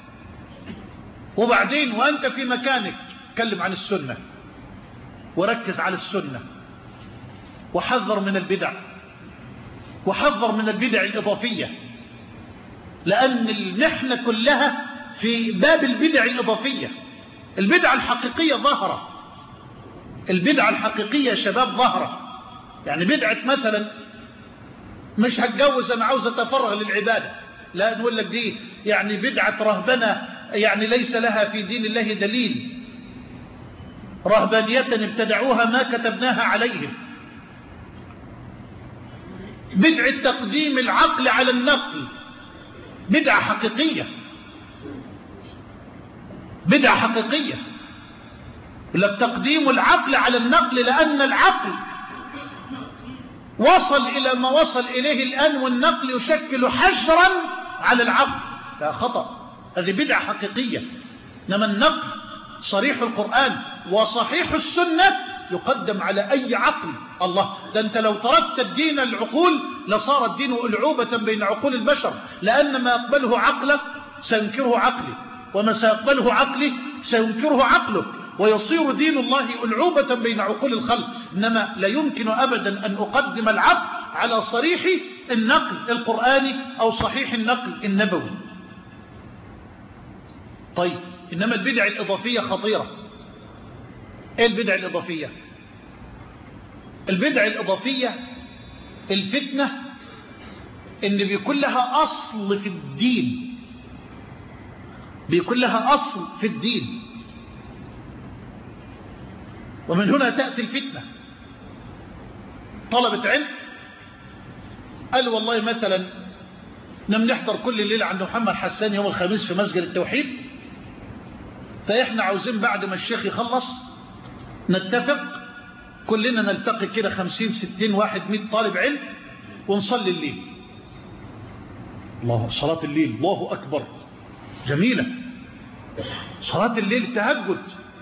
وبعدين وأنت في مكانك تكلم عن السنة وركز على السنة، وحذر من البدع، وحذر من البدع الإضافية، لأن المحنة كلها في باب البدع الإضافية. البدع الحقيقية ظاهرة، البدع الحقيقية شباب ظاهرة. يعني بدعة مثلا مش هتجوز أنا عاوز أتفرغ للعبادة، لا، نقول لك دي يعني بدعة رهبنة، يعني ليس لها في دين الله دليل، رهبانية ابتدعوها ما كتبناها عليهم. بدعة تقديم العقل على النقل، بدعة حقيقية، بدعة حقيقية. لك تقديم العقل على النقل، لأن العقل وصل إلى ما وصل إليه الآن، والنقل يشكل حجرا على العقل. لا، خطأ، هذه بدعة حقيقية. إنما النقل صريح القرآن وصحيح السنة يقدم على أي عقل. الله، ده أنت لو تركت الدين العقول لصار الدين ألعوبة بين عقول البشر، لأن ما يقبله عقلك سينكره عقلي، وما سيقبله عقلي سينكره عقلك، ويصير دين الله ألعوبة بين عقول الخلق. إنما لا يمكن أبدا أن أقدم العقل على صريح النقل القرآني أو صحيح النقل النبوي. طيب إنما البدع الإضافية خطيرة. إيه البدع الإضافية؟ البدع الإضافية الفتنة إن بيكون لها أصل في الدين، بيكون لها أصل في الدين، ومن هنا تأتي الفتنة. طلبة علم قال والله مثلا نم نحضر كل الليل عند محمد حسان يوم الخميس في مسجد التوحيد، فإحنا عاوزين بعد ما الشيخ يخلص نتفق كلنا نلتقي كده خمسين ستين واحد مئة طالب علم ونصلي الليل. الله، صلاة الليل، الله أكبر، جميلة صلاة الليل، التهجد،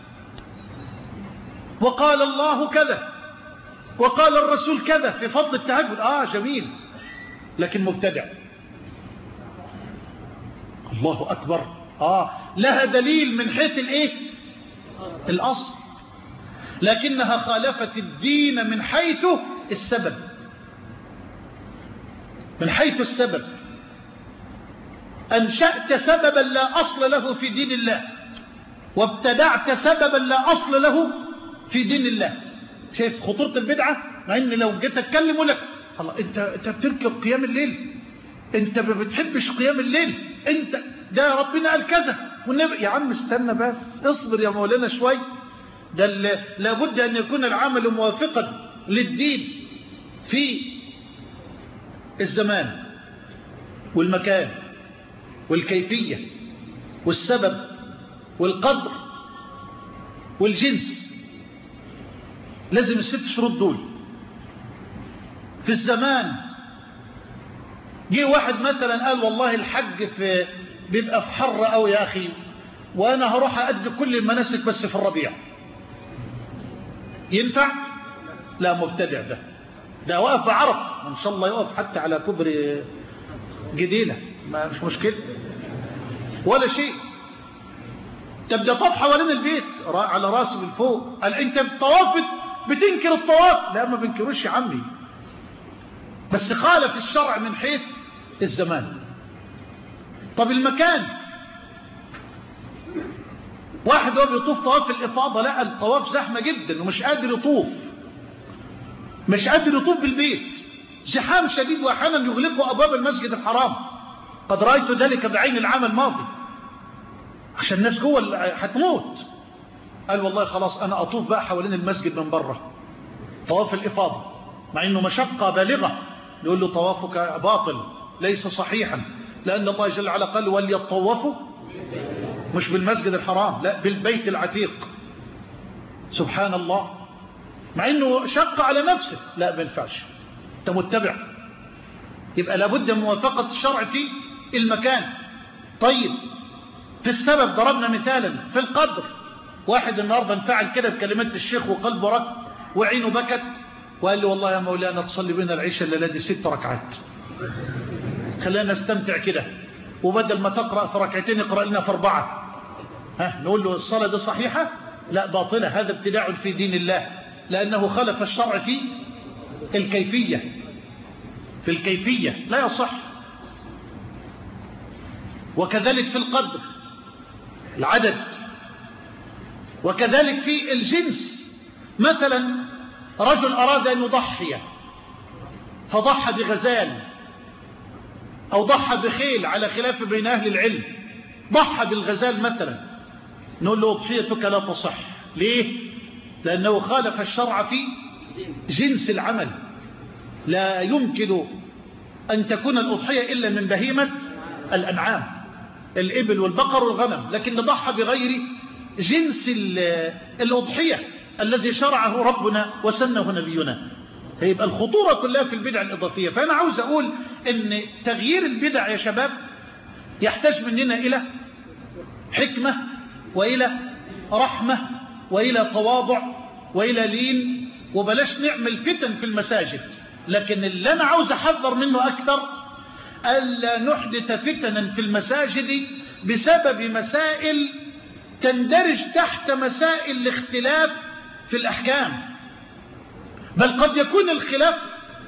وقال الله كذا وقال الرسول كذا في فضل التهجد، آه جميل، لكن مبتدع. الله أكبر، آه لها دليل من حيث الإيه؟ الأصل، لكنها خالفت الدين من حيث السبب، من حيث السبب. أنشأت سببا لا أصل له في دين الله، وابتدعت سببا لا أصل له في دين الله. شايف خطورة البدعة؟ مع ان لو جيت اتكلم لك الله، انت انت بتركب قيام الليل، انت ما بتحبش قيام الليل، انت ده ربنا قال كذا والنبي. يا عم استنى بس، اصبر يا مولانا شوي، ده لابد ان يكون العمل موافقا للدين في الزمان والمكان والكيفية والسبب والقدر والجنس. لازم الست شروط دول. في الزمان جه واحد مثلا قال والله الحج في بيبقى في حر قوي يا اخي، وانا هروح أأدي كل المناسك بس في الربيع، ينفع؟ لا، مبتدع ده، ده واقف بعرب، ان شاء الله يقف حتى على كبر جديلة، ما مش مشكلة ولا شيء. طب ده طاف حوالين البيت على راسه من فوق، قال انت بتطوف بتنكر الطواف؟ لا، ما بنكروش يا عمي، بس خالف الشرع من حيث الزمان. طب المكان، واحد هو بيطوف طواف الإفاضة، لا الطواف زحمة جدا ومش قادر يطوف، مش قادر يطوف بالبيت، زحام شديد، وأحيانا يغلقوا أبواب المسجد الحرام، قد رأيت ذلك بعين العام الماضي، عشان الناس جوه هتموت. قال والله خلاص أنا أطوف بقى حوالين المسجد من بره طواف الإفاضة، مع أنه مشقة بالغة. يقول له طوافك باطل ليس صحيحا، لأن الله جل وعلا قال وليطوفوا مش بالمسجد الحرام، لا بالبيت العتيق. سبحان الله، مع أنه شق على نفسه، لا ما ينفعش، أنت متبع. يبقى لابد من موافقة الشرع في المكان. طيب في السبب ضربنا مثالا في القدر، واحد النهارده انفعل كده بكلمات الشيخ وقلبه رق وعينه بكت، وقال لي والله يا مولانا تصلي بنا العشاء الليله دي ست ركعات، خلينا نستمتع كده، وبدل ما تقرأ في ركعتين اقرأ لنا في أربعة. ها نقول له الصلاة دي صحيحة؟ لا باطلة، هذا ابتداع في دين الله، لأنه خلف الشرع في الكيفية، في الكيفية لا يصح. وكذلك في القدر العدد، وكذلك في الجنس. مثلا رجل أراد أن يضحي فضحى بغزال أو ضحى بخيل، على خلاف بين أهل العلم، ضحى بالغزال مثلا، نقول له أضحيتك لا تصح. ليه؟ لأنه خالف الشرع في جنس العمل. لا يمكن أن تكون الأضحية إلا من بهيمة الأنعام، الإبل والبقر والغنم، لكن ضحى بغير جنس الأضحية الذي شرعه ربنا وسنه نبينا. فيبقى الخطورة كلها في البدع الإضافية. فأنا عاوز أقول أن تغيير البدع يا شباب يحتاج مننا إلى حكمة وإلى رحمة وإلى تواضع وإلى لين، وبلاش نعمل فتن في المساجد. لكن اللي أنا عاوز أحذر منه أكثر ألا نحدث فتنا في المساجد بسبب مسائل تندرج تحت مسائل الاختلاف في الأحكام، بل قد يكون الخلاف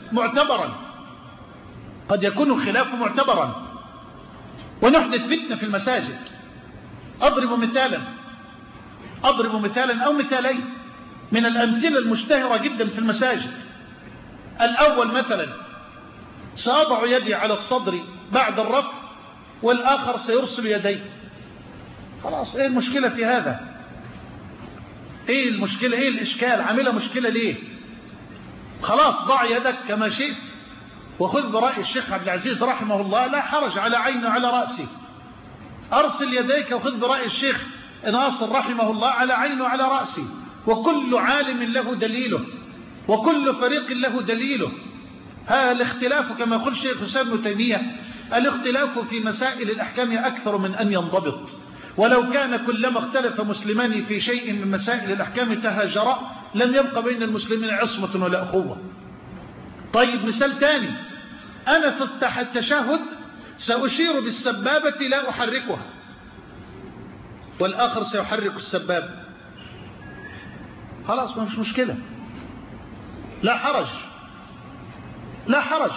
معتبرا، قد يكون الخلاف معتبرا ونحدث فتنة في المساجد. أضرب مثالا أضرب مثالا أو مثالين من الأمثلة المشتهرة جدا في المساجد. الأول مثلا سأضع يدي على الصدر بعد الرفع والآخر سيرسل يديه. خلاص، ايه المشكلة في هذا؟ ايه المشكلة؟ ايه الإشكال؟ عاملة مشكلة ليه؟ خلاص، ضع يدك كما شئت وخذ برأي الشيخ عبد العزيز رحمه الله، لا حرج، على عيني وعلى رأسي. أرسل يديك وخذ برأي الشيخ ناصر رحمه الله، على عيني وعلى رأسي. وكل عالم له دليله وكل فريق له دليله. ها الاختلاف كما يقول الشيخ الإسلام ابن تيمية، الاختلاف في مسائل الأحكام أكثر من أن ينضبط، ولو كان كلما اختلف مسلمان في شيء من مسائل الأحكام تهاجرا لم يبقى بين المسلمين عصمة ولا أخوة. طيب مثال ثاني، أنا في التشهد سأشير بالسبابة لا أحركها، والآخر سيحرك السبابة. خلاص، ما فيش مشكلة، لا حرج لا حرج.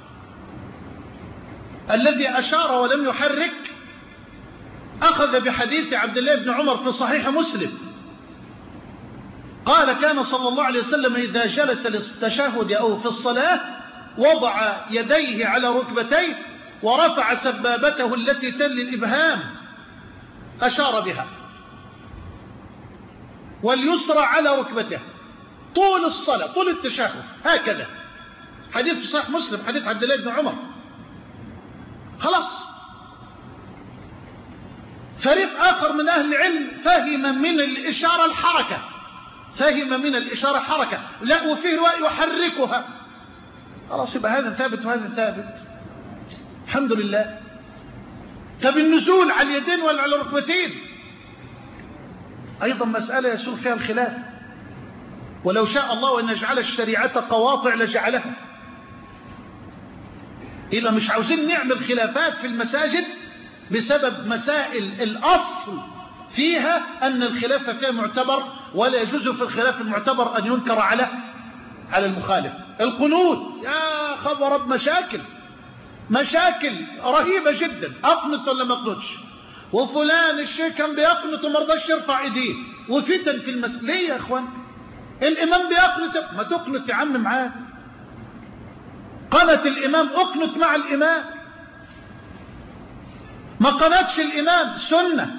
الذي أشار ولم يحرك أخذ بحديث عبد الله بن عمر في صحيح مسلم، قال كان صلى الله عليه وسلم إذا جلس للتشهد أو في الصلاة وضع يديه على ركبتيه ورفع سبابته التي تلي الإبهام أشار بها، واليسرى على ركبته طول الصلاة طول التشهد هكذا. حديث في صحيح مسلم، حديث عبد الله بن عمر. خلاص. فريق آخر من أهل العلم فهم من الإشارة الحركة، فهم من الإشارة حركة، لا وفيه رواية يحركها. خلاص، يبقى هذا ثابت وهذا ثابت، الحمد لله. طب النزول على اليدين ولا على الركبتين أيضا مسألة يسوق فيها الخلاف، ولو شاء الله أن يجعل الشريعة قواطع لجعلها. إذا مش عاوزين نعمل خلافات في المساجد بسبب مسائل الأصل فيها أن الخلاف فيها معتبر، ولا يجوز في الخلاف المعتبر أن ينكر على على المخالف. القنوت يا خبر مشاكل مشاكل رهيبة جدا، أقنط ولا ما أقنطش، وفلان الشيخ كان بيقنط وما رضاش يرفع ايديه، وفتن في المسجد. ليه يا اخوان؟ الامام بيقنط، ما تقنط يا عم معاه. قنت الامام، اقنط مع الامام. ما قنتش الامام، سنة.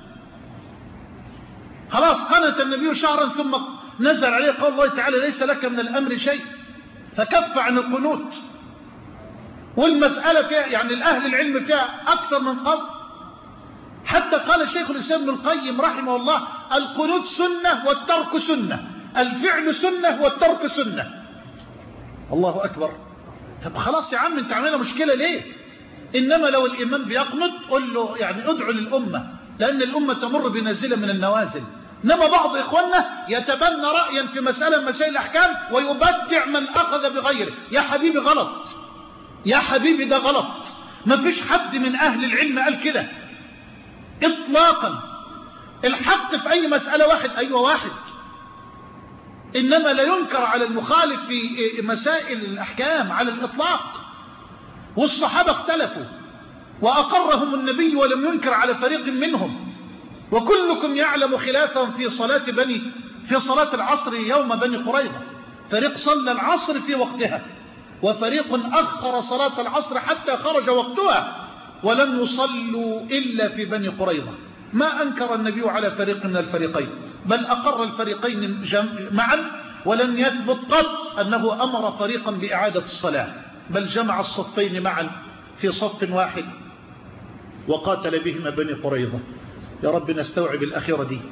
خلاص، قنت النبي شهرا ثم نزل عليه قول الله تعالى ليس لك من الامر شيء، فكف عن القنوت. والمسألة فيها يعني الأهل العلم فيها أكثر من قول. حتى قال الشيخ الإسلام ابن القيم رحمه الله القنوت سنة والترك سنة، الفعل سنة والترك سنة. الله أكبر. طب خلاص يا عم، انت عاملها مشكلة ليه؟ إنما لو الإمام بيقنط قل له يعني ادعو للأمة، لأن الأمة تمر بنازلة من النوازل. إنما بعض إخواننا يتبنى رأيا في مسألة مسائل الأحكام ويبدع من أخذ بغيره. يا حبيبي غلط، يا حبيبي ده غلط. ما فيش حد من أهل العلم قال كده إطلاقا. الحق في أي مسألة واحد، أيوة واحد، إنما لا ينكر على المخالف في مسائل الأحكام على الإطلاق. والصحابة اختلفوا وأقرهم النبي ولم ينكر على فريق منهم، وكلكم يعلم خلافهم في صلاة بني في صلاة العصر يوم بني قريظة. فريق صلى العصر في وقتها، وفريق أخر صلاة العصر حتى خرج وقتها ولم يصلوا إلا في بني قريظة. ما أنكر النبي على فريق من الفريقين، بل أقر الفريقين معا، ولم يثبت قط أنه أمر فريقا بإعادة الصلاة، بل جمع الصفين معا في صف واحد وقاتل بهما بني قريظة. يا رب نستوعب الأخيرة دي.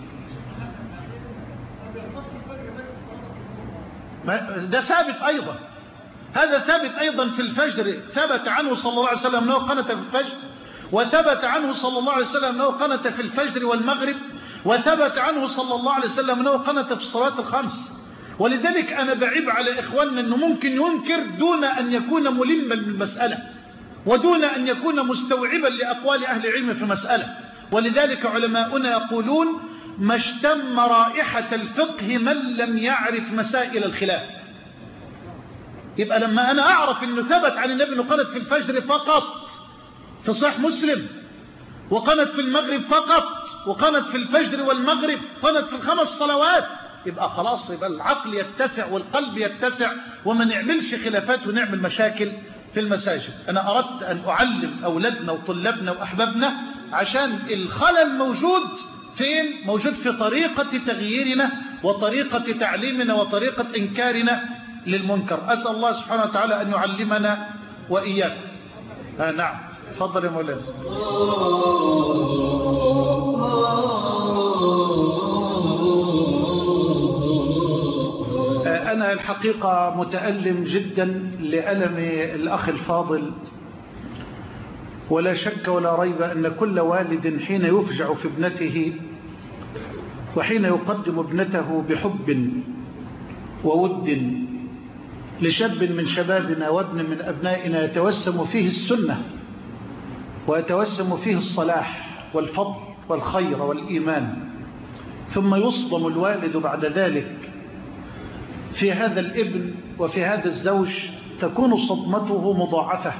ده ثابت أيضا، هذا ثابت أيضا في الفجر. ثبت عنه صلى الله عليه وسلم أنه قنت في الفجر، وثبت عنه صلى الله عليه وسلم أنه قنت في الفجر والمغرب، وثبت عنه صلى الله عليه وسلم أنه قنت في الصلاة الخمس. ولذلك أنا بعيب على إخواننا أنه ممكن ينكر دون أن يكون ملما بالمسألة، ودون أن يكون مستوعبا لأقوال أهل العلم في مسألة. ولذلك علماؤنا يقولون ما اشتم رائحة الفقه من لم يعرف مسائل الخلاف. يبقى لما أنا أعرف أنه ثبت عن النبي أنه قنت في الفجر فقط في صحيح مسلم، وقنت في المغرب فقط، وقنت في الفجر والمغرب، قنت في الخمس صلوات، يبقى خلاص، يبقى العقل يتسع والقلب يتسع، وما نعملش خلافات ونعمل مشاكل في المساجد. أنا أردت أن أعلم أولادنا وطلابنا وأحبابنا عشان الخلل موجود فين؟ موجود في طريقة تغييرنا وطريقة تعليمنا وطريقة إنكارنا للمنكر. أسأل الله سبحانه وتعالى أن يعلمنا وإياكم. آه نعم، تفضل يا مولانا. آه أنا الحقيقة متألم جدا لألم الأخ الفاضل، ولا شك ولا ريب أن كل والد حين يفجع في ابنته وحين يقدم ابنته بحب وود لشاب من شبابنا وابن من أبنائنا يتوسم فيه السنة ويتوسم فيه الصلاح والفضل والخير والإيمان، ثم يصدم الوالد بعد ذلك في هذا الابن وفي هذا الزوج، تكون صدمته مضاعفة،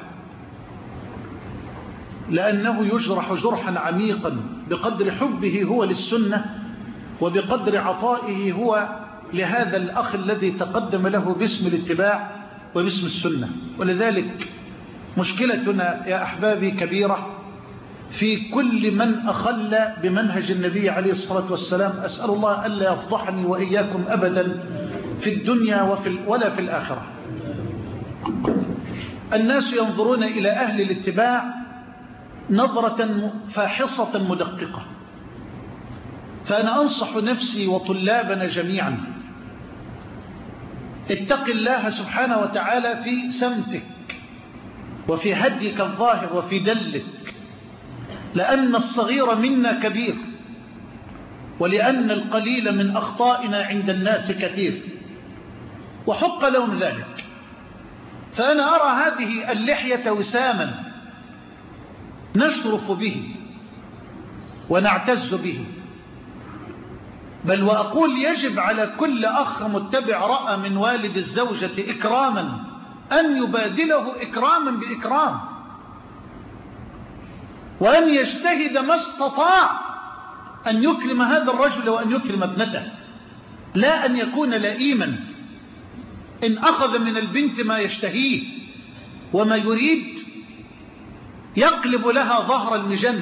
لأنه يجرح جرحا عميقا بقدر حبه هو للسنة وبقدر عطائه هو لهذا الأخ الذي تقدم له باسم الاتباع وباسم السنة. ولذلك مشكلتنا يا أحبابي كبيرة في كل من أخل بمنهج النبي عليه الصلاة والسلام. أسأل الله ألا يفضحني وإياكم أبدا في الدنيا وفي ولا في الآخرة. الناس ينظرون إلى أهل الاتباع نظرة فاحصة مدققة، فأنا أنصح نفسي وطلابنا جميعا: اتق الله سبحانه وتعالى في سمتك وفي هديك الظاهر وفي دلك، لأن الصغير منا كبير، ولأن القليل من أخطائنا عند الناس كثير، وحق لهم ذلك. فأنا أرى هذه اللحية وساما نشرف به ونعتز به، بل وأقول يجب على كل أخ متبع رأى من والد الزوجة إكراما أن يبادله إكراما بإكرام، وأن يجتهد ما استطاع أن يكرم هذا الرجل وأن يكرم ابنته، لا أن يكون لئيما إن أخذ من البنت ما يشتهيه وما يريد يقلب لها ظهر المجن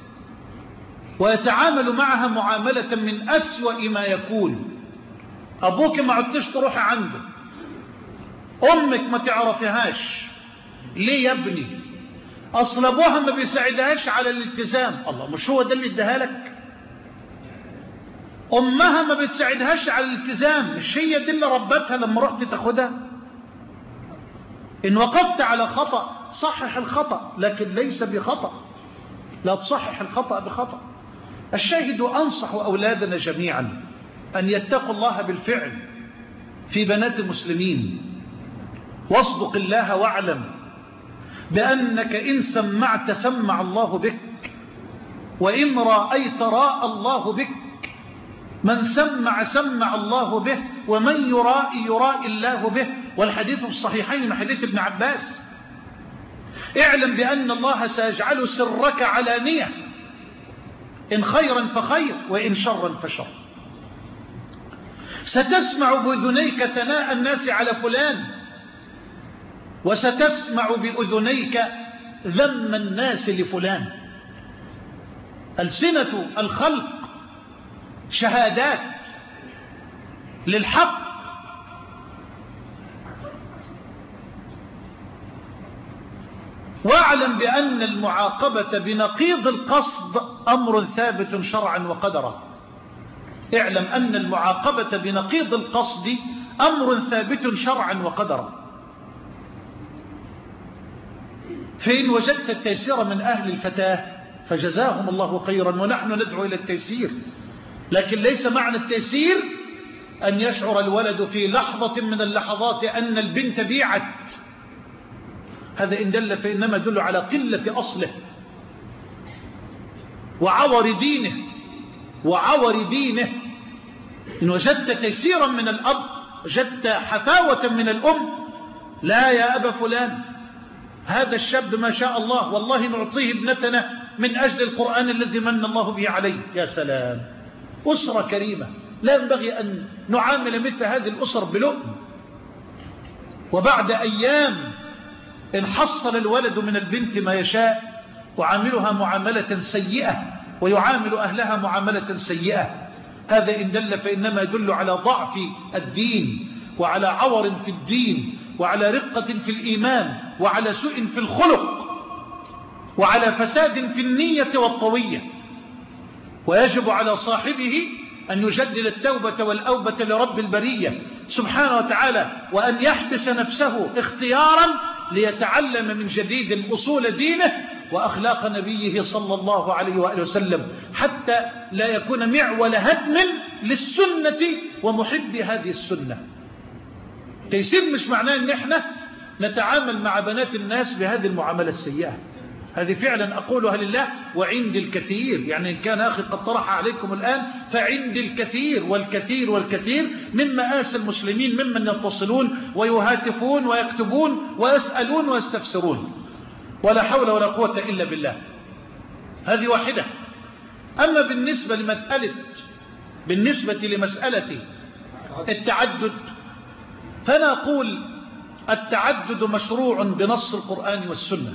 ويتعامل معها معاملة من أسوأ ما يكون. أبوك ما عدتش تروح عنده، أمك ما تعرفهاش، ليه يا ابني؟ أصل أبوها ما بيساعدهاش على الالتزام. الله، مش هو ده اللي اداها لك؟ أمها ما بتساعدهاش على الالتزام، مش هي دي اللي ربتها لما رحت تاخدها؟ إن وقفت على خطأ صحح الخطأ، لكن ليس بخطأ، لا تصحح الخطأ بخطأ. الشاهد أنصح أولادنا جميعا أن يتقوا الله بالفعل في بنات المسلمين، واصدق الله واعلم بأنك إن سمعت سمع الله بك، وإن رأيت راء الله بك. من سمع سمع الله به، ومن يرائي يرائي الله به. والحديث في الصحيحين من حديث ابن عباس: اعلم بأن الله سيجعل سرك علانية، إن خيرا فخير وإن شرا فشر. ستسمع بأذنيك ثناء الناس على فلان، وستسمع بأذنيك ذم الناس لفلان. ألسنة الخلق شهادات للحق، واعلم بأن المعاقبة بنقيض القصد أمر ثابت شرعا وقدرا. اعلم أن المعاقبة بنقيض القصد أمر ثابت شرعا وقدرا. فإن وجدت التيسير من أهل الفتاة فجزاهم الله خيرا، ونحن ندعو إلى التيسير، لكن ليس معنى التيسير أن يشعر الولد في لحظة من اللحظات أن البنت بيعت. هذا إن دل فإنما يدل على قلة أصله وعور دينه وعور دينه. إن وجدت تيسيرا من الأب، وجدت حفاوة من الأم، لا يا أبا فلان، هذا الشاب ما شاء الله والله نعطيه ابنتنا من أجل القرآن الذي من الله به عليه. يا سلام، أسرة كريمة، لا ينبغي أن نعامل مثل هذه الأسر بلؤم. وبعد أيام إن حصل الولد من البنت ما يشاء وعاملها معاملة سيئة ويعامل أهلها معاملة سيئة، هذا إن دل فإنما يدل على ضعف الدين وعلى عور في الدين وعلى رقة في الإيمان وعلى سوء في الخلق وعلى فساد في النية والطوية. ويجب على صاحبه أن يجدد التوبة والأوبة لرب البرية سبحانه وتعالى، وأن يحبس نفسه اختيارا ليتعلم من جديد أصول دينه وأخلاق نبيه صلى الله عليه وآله وسلم، حتى لا يكون معول هدم للسنة ومحب هذه السنة. تيسير مش معناه ان احنا نتعامل مع بنات الناس بهذه المعاملة السيئة، هذه فعلا أقولها لله وعند الكثير، يعني إن كان أخي قد طرح عليكم الآن فعند الكثير والكثير والكثير من مآسي المسلمين ممن يتصلون ويهاتفون ويكتبون ويسألون ويستفسرون، ولا حول ولا قوة إلا بالله. هذه واحدة. أما بالنسبة لمسألة بالنسبة لمسألة التعدد، فأنا أقول التعدد مشروع بنص القرآن والسنة،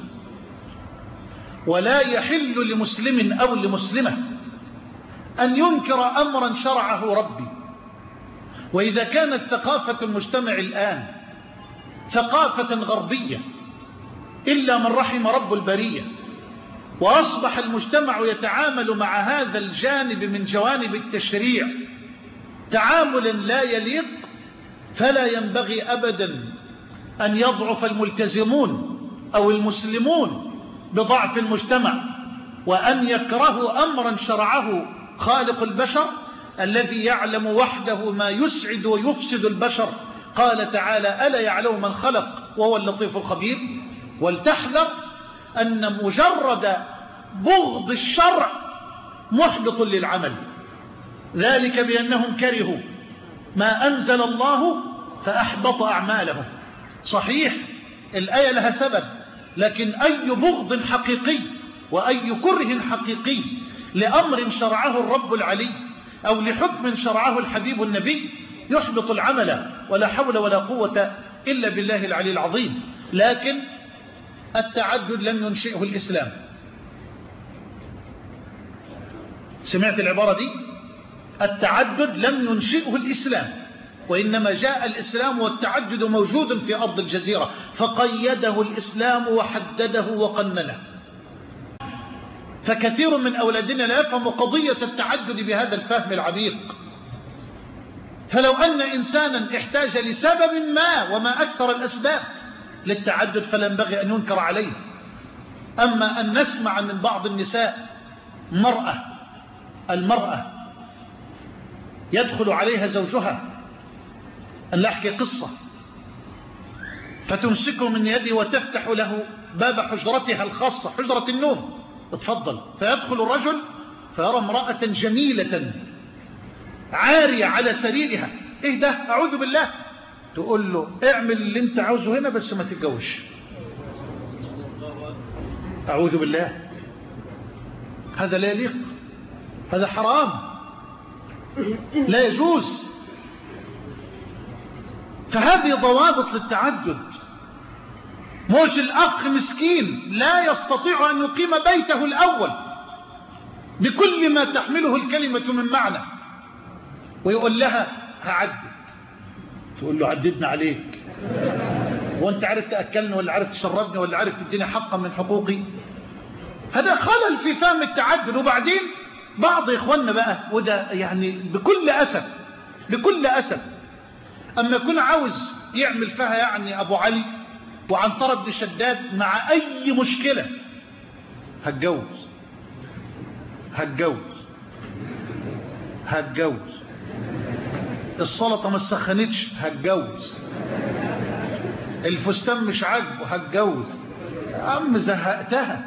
ولا يحل لمسلم أو لمسلمة أن ينكر أمرا شرعه ربي. وإذا كانت ثقافة المجتمع الآن ثقافة غربية إلا من رحم رب البرية، وأصبح المجتمع يتعامل مع هذا الجانب من جوانب التشريع تعاملا لا يليق، فلا ينبغي أبدا أن يضعف الملتزمون أو المسلمون بضعف المجتمع، وأن يكرهوا أمرا شرعه خالق البشر الذي يعلم وحده ما يسعد ويفسد البشر. قال تعالى: ألا يعلم من خلق وهو اللطيف الخبير. ولتحذر أن مجرد بغض الشرع محبط للعمل، ذلك بأنهم كرهوا ما أنزل الله فأحبط أعمالهم. صحيح الآية لها سبب، لكن أي بغض حقيقي وأي كره حقيقي لأمر شرعه الرب العلي أو لحكم شرعه الحبيب النبي يحبط العمل، ولا حول ولا قوة إلا بالله العلي العظيم. لكن التعدد لم ينشئه الإسلام. سمعت العبارة دي؟ التعدد لم ينشئه الإسلام، وإنما جاء الإسلام والتعدد موجود في أرض الجزيرة، فقيده الإسلام وحدده وقننه. فكثير من أولادنا لا يفهم قضية التعدد بهذا الفهم العميق. فلو أن إنسانا احتاج لسبب ما، وما أكثر الأسباب للتعدد، فلا ينبغي أن ينكر عليه. أما أن نسمع من بعض النساء مرأة المرأة يدخل عليها زوجها، أن لا أحكي قصة، فتمسكه من يده وتفتح له باب حجرتها الخاصة، حجرة النوم، اتفضل. فيدخل الرجل فيرى امرأة جميلة عارية على سريرها. ايه ده؟ أعوذ بالله. تقول له: اعمل اللي انت عاوزه هنا بس ما تتجوش. أعوذ بالله، هذا لا يليق، هذا حرام، لا يجوز. فهذه ضوابط للتعدد. موج الأخ مسكين لا يستطيع أن يقيم بيته الأول بكل ما تحمله الكلمة من معنى، ويقول لها: هعدد. تقول له: عددنا عليك، وانت عارف تأكلني ولا عارف تشربني ولا عارف تديني حقا من حقوقي؟ هذا خلل في فهم التعدد. وبعدين بعض إخواننا بقى، وده يعني بكل أسف بكل أسف أما يكون عاوز يعمل فيها يعني أبو علي وعنترة بن شداد مع أي مشكلة: هتجوز هتجوز هتجوز السلطة ما سخنتش، هتجوز الفستان مش عاجبه، هتجوز. يا عم زهقتها.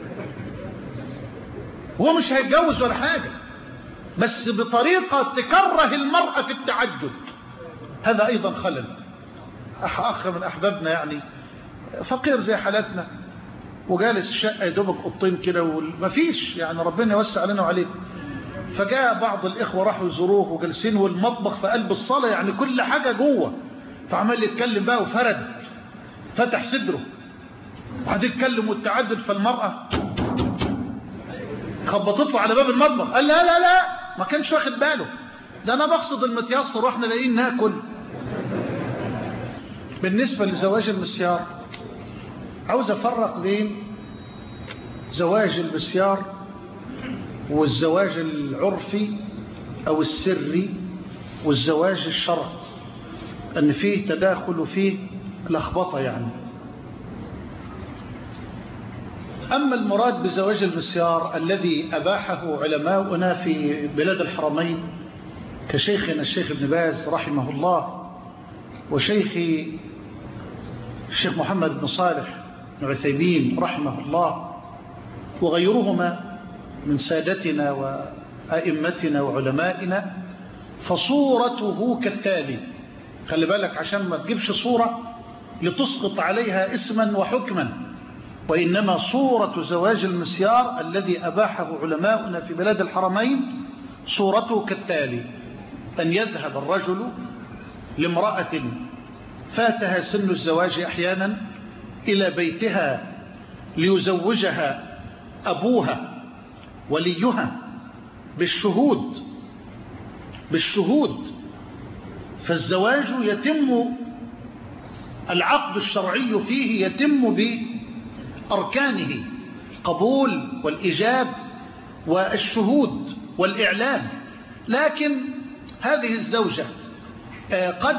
هو مش هيتجوز ولا حاجة، بس بطريقة تكره المرأة في التعدد. هذا أيضا خلل. أخ من أحبابنا يعني فقير زي حالتنا وجالس الشقة يدوبك قطين كده ومفيش يعني ربنا يوسع علينا وعليك. فجاء بعض الإخوة راحوا يزوروه وجالسين والمطبخ في قلب الصالة يعني كل حاجة جوه، فعمال يتكلم بقى وفرد فتح صدره وقعد يتكلم والتعدد. فالمرأة خبطت له على باب المطبخ قال لا لا لا ما كانش واخد باله، ده أنا بقصد المتيسر واحنا لاقيين ناكل. بالنسبة لزواج المسيار عاوز أفرق بين زواج المسيار والزواج العرفي أو السري والزواج الشرعي، أن فيه تداخل وفيه لخبطة يعني. أما المراد بزواج المسيار الذي أباحه علماؤنا في بلاد الحرمين كشيخنا الشيخ ابن باز رحمه الله وشيخي الشيخ محمد بن صالح بن عثيمين رحمه الله وغيرهما من سادتنا وأئمتنا وعلمائنا، فصورته كالتالي. خلي بالك عشان ما تجيبش صورة لتسقط عليها اسما وحكما، وإنما صورة زواج المسيار الذي أباحه علماؤنا في بلاد الحرمين صورته كالتالي: أن يذهب الرجل لامرأة فاتها سن الزواج أحيانا إلى بيتها ليزوجها أبوها وليها بالشهود بالشهود فالزواج يتم، العقد الشرعي فيه يتم بأركانه: القبول والإجاب والشهود والإعلان. لكن هذه الزوجة قد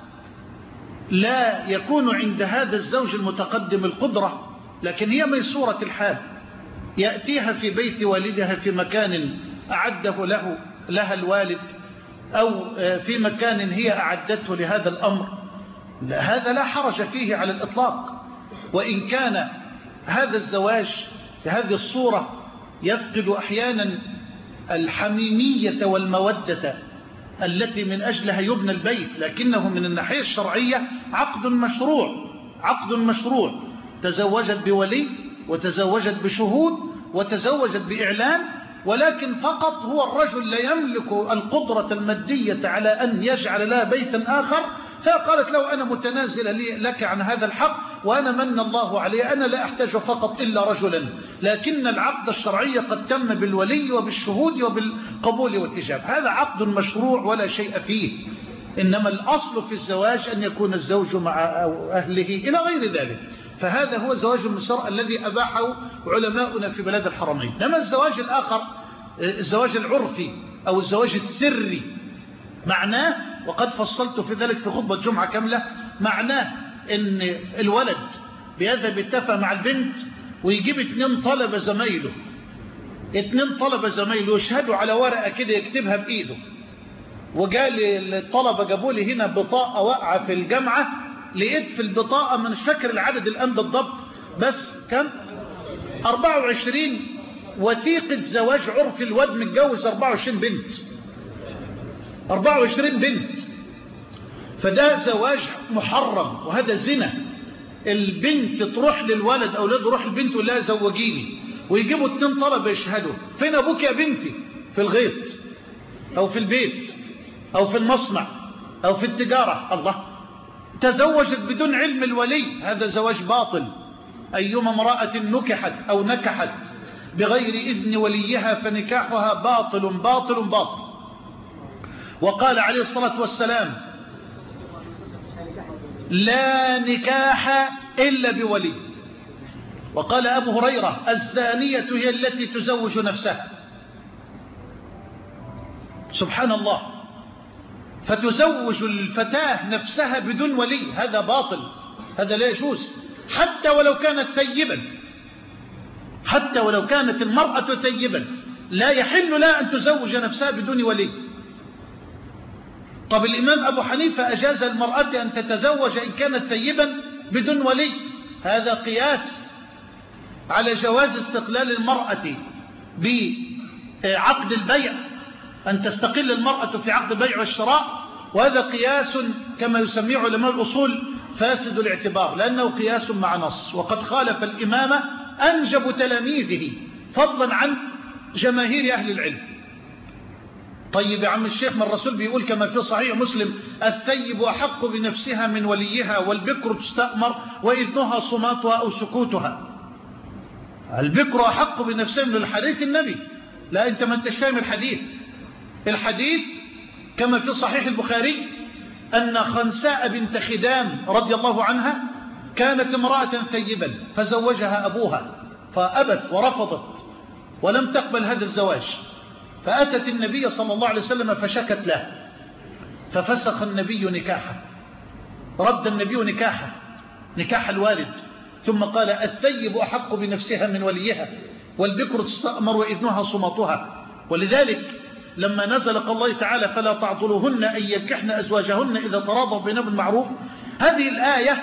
لا يكون عند هذا الزوج المتقدم القدرة، لكن هي ميسورة الحال، يأتيها في بيت والدها في مكان أعده له لها الوالد أو في مكان هي أعدته لهذا الأمر، هذا لا حرج فيه على الإطلاق. وإن كان هذا الزواج بهذه الصورة يفقد أحيانا الحميمية والمودة التي من أجلها يبنى البيت، لكنه من الناحية الشرعية عقد مشروع عقد مشروع تزوجت بولي وتزوجت بشهود وتزوجت بإعلان، ولكن فقط هو الرجل لا يملك القدرة المادية على أن يجعل لها بيتا آخر، فقالت له أنا متنازلة لك عن هذا الحق وأنا من الله عليه، أنا لا أحتاج فقط إلا رجلا. لكن العقد الشرعي قد تم بالولي وبالشهود وبالقبول والإجابة، هذا عقد مشروع ولا شيء فيه. إنما الأصل في الزواج أن يكون الزوج مع أهله إلى غير ذلك. فهذا هو زواج المسيار الذي أباحه علماؤنا في بلاد الحرمين. لما الزواج الآخر الزواج العرفي أو الزواج السري معناه، وقد فصلت في ذلك في خطبة جمعة كاملة، معناه ان الولد بيذهب يتفق مع البنت ويجيب اتنين طلبة زمايله اتنين طلبة زمايله يشهدوا على ورقة كده يكتبها بإيده، وقال الطلبة جابوا لي هنا بطاقة واقعة في الجامعة، لقيت في البطاقة من فاكر العدد الآن بالضبط بس كم أربعة وعشرين وثيقة زواج عرفي، الواد متجوز أربعة وعشرين بنت أربعة وعشرين بنت. فده زواج محرم وهذا زنا. البنت تروح للولد أو لا تروح البنت ولا لها زوجيني، ويجيبوا اتنين طلبة يشهدوا، فين أبوك يا بنتي؟ في الغيط أو في البيت أو في المصنع أو في التجارة. الله، تزوجت بدون علم الولي، هذا زواج باطل. أيما امرأة نكحت أو نكحت بغير إذن وليها فنكاحها باطل باطل باطل. وقال عليه الصلاة والسلام: لا نكاح إلا بولي. وقال أبو هريرة: الزانية هي التي تزوج نفسها. سبحان الله، فتزوج الفتاة نفسها بدون ولي، هذا باطل، هذا لا يجوز، حتى ولو كانت ثيبا حتى ولو كانت المرأة ثيبا لا يحل لها أن تزوج نفسها بدون ولي. طب الإمام أبو حنيفة أجاز المرأة أن تتزوج إن كانت ثيبا بدون ولي، هذا قياس على جواز استقلال المرأة بعقد البيع، أن تستقل المرأة في عقد البيع والشراء، وهذا قياس كما يسميه علماء الأصول فاسد الاعتبار لأنه قياس مع نص، وقد خالف الإمامة أنجب تلاميذه فضلا عن جماهير أهل العلم. طيب يا عم الشيخ، ما الرسول بيقول كما في صحيح مسلم: الثيب أحق بنفسها من وليها والبكر تستأمر وإذنها صماتها أو سكوتها. البكر أحق بنفسها من الحديث النبي. لا أنت ما أنتش فاهم الحديث. الحديث كما في صحيح البخاري أن خنساء بنت خدام رضي الله عنها كانت امرأة ثيبا فزوجها أبوها فأبت ورفضت ولم تقبل هذا الزواج، فأتت النبي صلى الله عليه وسلم فشكت له، ففسخ النبي نكاحه، رد النبي نكاحه نكاح الوالد، ثم قال: الثيب أحق بنفسها من وليها والبكر تستأمر وإذنها صمتها. ولذلك لما نزل قال الله تعالى: فلا تعضلوهن أن ينكحن أزواجهن إذا تراضوا بينهم بالمعروف، هذه الآية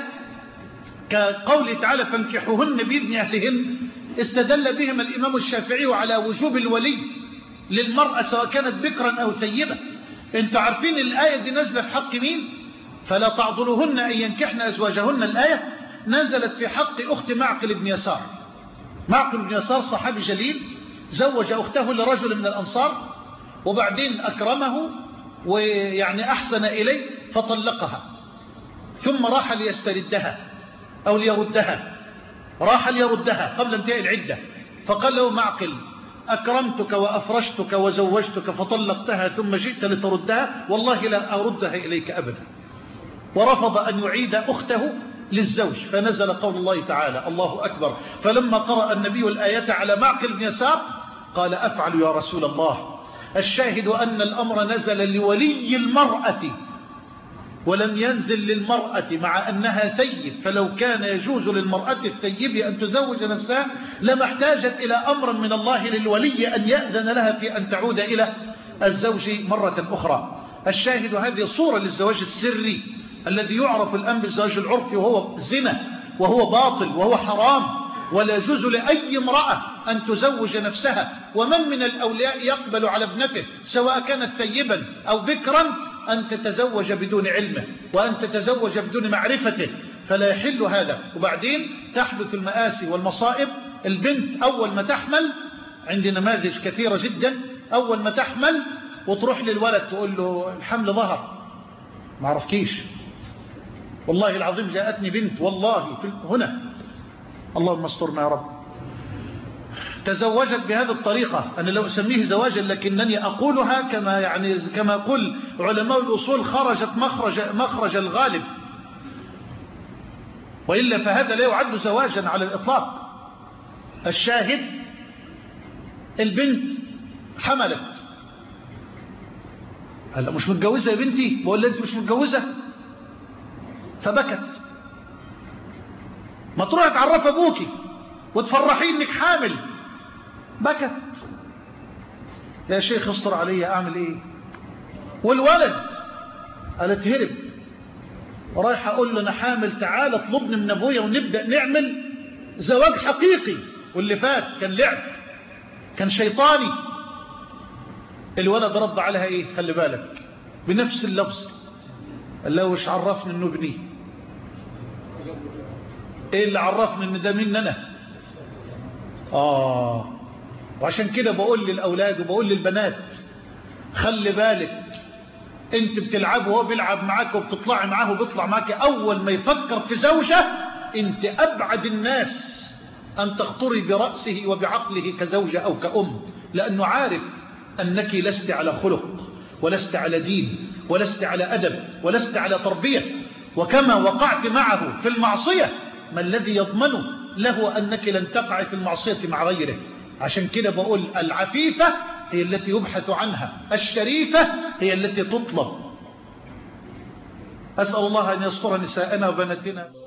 كقوله تعالى: فانكحوهن بإذن أهلهن، استدل بهم الإمام الشافعي على وجوب الولي للمرأة سواء كانت بكرا أو ثيبة. انتوا عارفين الآية دي نزلت في حق مين؟ فلا تعضلوهن أن ينكحن أزواجهن، الآية نزلت في حق أخت معقل بن يسار. معقل بن يسار صحابي جليل زوج أخته لرجل من الأنصار، وبعدين أكرمه ويعني أحسن إليه فطلقها، ثم راح ليستردها أو ليردها، راح ليردها قبل انتهاء العدة، فقال له معقل: أكرمتك وأفرشتك وزوجتك فطلقتها ثم جئت لتردها، والله لا أردها إليك أبدا. ورفض أن يعيد أخته للزوج، فنزل قول الله تعالى: الله أكبر. فلما قرأ النبي الآية على معقل بن يسار قال: أفعل يا رسول الله. الشاهد أن الأمر نزل لولي المرأة ولم ينزل للمرأة، مع أنها ثيب، فلو كان يجوز للمرأة الثيب أن تزوج نفسها لما احتاجت إلى أمر من الله للولي أن يأذن لها في أن تعود إلى الزوج مرة أخرى. الشاهد هذه صورة للزواج السري الذي يعرف الآن بالزواج العرفي، وهو زنا وهو باطل وهو حرام، ولا يجوز لأي امرأة أن تزوج نفسها. ومن من الأولياء يقبل على ابنته سواء كانت ثيبا أو بكرا أن تتزوج بدون علمه وأن تتزوج بدون معرفته، فلا يحل هذا. وبعدين تحدث المآسي والمصائب. البنت أول ما تحمل، عندي نماذج كثيرة جدا، أول ما تحمل وتروح للولد تقول له: الحمل ظهر، ما عرفكيش، والله العظيم جاءتني بنت والله في هنا، اللهم استرنا يا رب. تزوجت بهذه الطريقة، أنا لو أسميه زواجا لكنني أقولها كما يعني كما يقول علماء الأصول: خرجت مخرج مخرج الغالب، وإلا فهذا لا يعد زواجا على الإطلاق. الشاهد البنت حملت، هلا مش متجوزة يا بنتي؟ بقول أنت مش متجوزة، فبكت. ما تروح تعرف أبوكي وتفرحي إنك حامل، بكت. يا شيخ استر علي، أعمل إيه؟ والولد قالت هرب، ورايح أقول له أنا حامل، تعال اطلبني من أبويا ونبدأ نعمل زواج حقيقي، واللي فات كان لعب، كان شيطاني. الولد رد عليها إيه؟ خلي بالك، بنفس اللفظ: قال له: وش عرفني إنه ابني؟ إيه اللي عرفني إن ده مني أنا؟ آه. وعشان كده بقول للأولاد وبقول للبنات: خلي بالك، انت بتلعب وهو بيلعب معاك وبتطلع معاه وبيطلع معاك، أول ما يفكر في زوجة انت أبعد الناس أن تخطري برأسه وبعقله كزوجة أو كأم، لأنه عارف أنك لست على خلق ولست على دين ولست على أدب ولست على تربية، وكما وقعت معه في المعصية ما الذي يضمنه له أنك لن تقع في المعصية مع غيره. عشان كده بقول: العفيفة هي التي يبحث عنها، الشريفة هي التي تطلب. أسأل الله أن يستر نساءنا وبناتنا.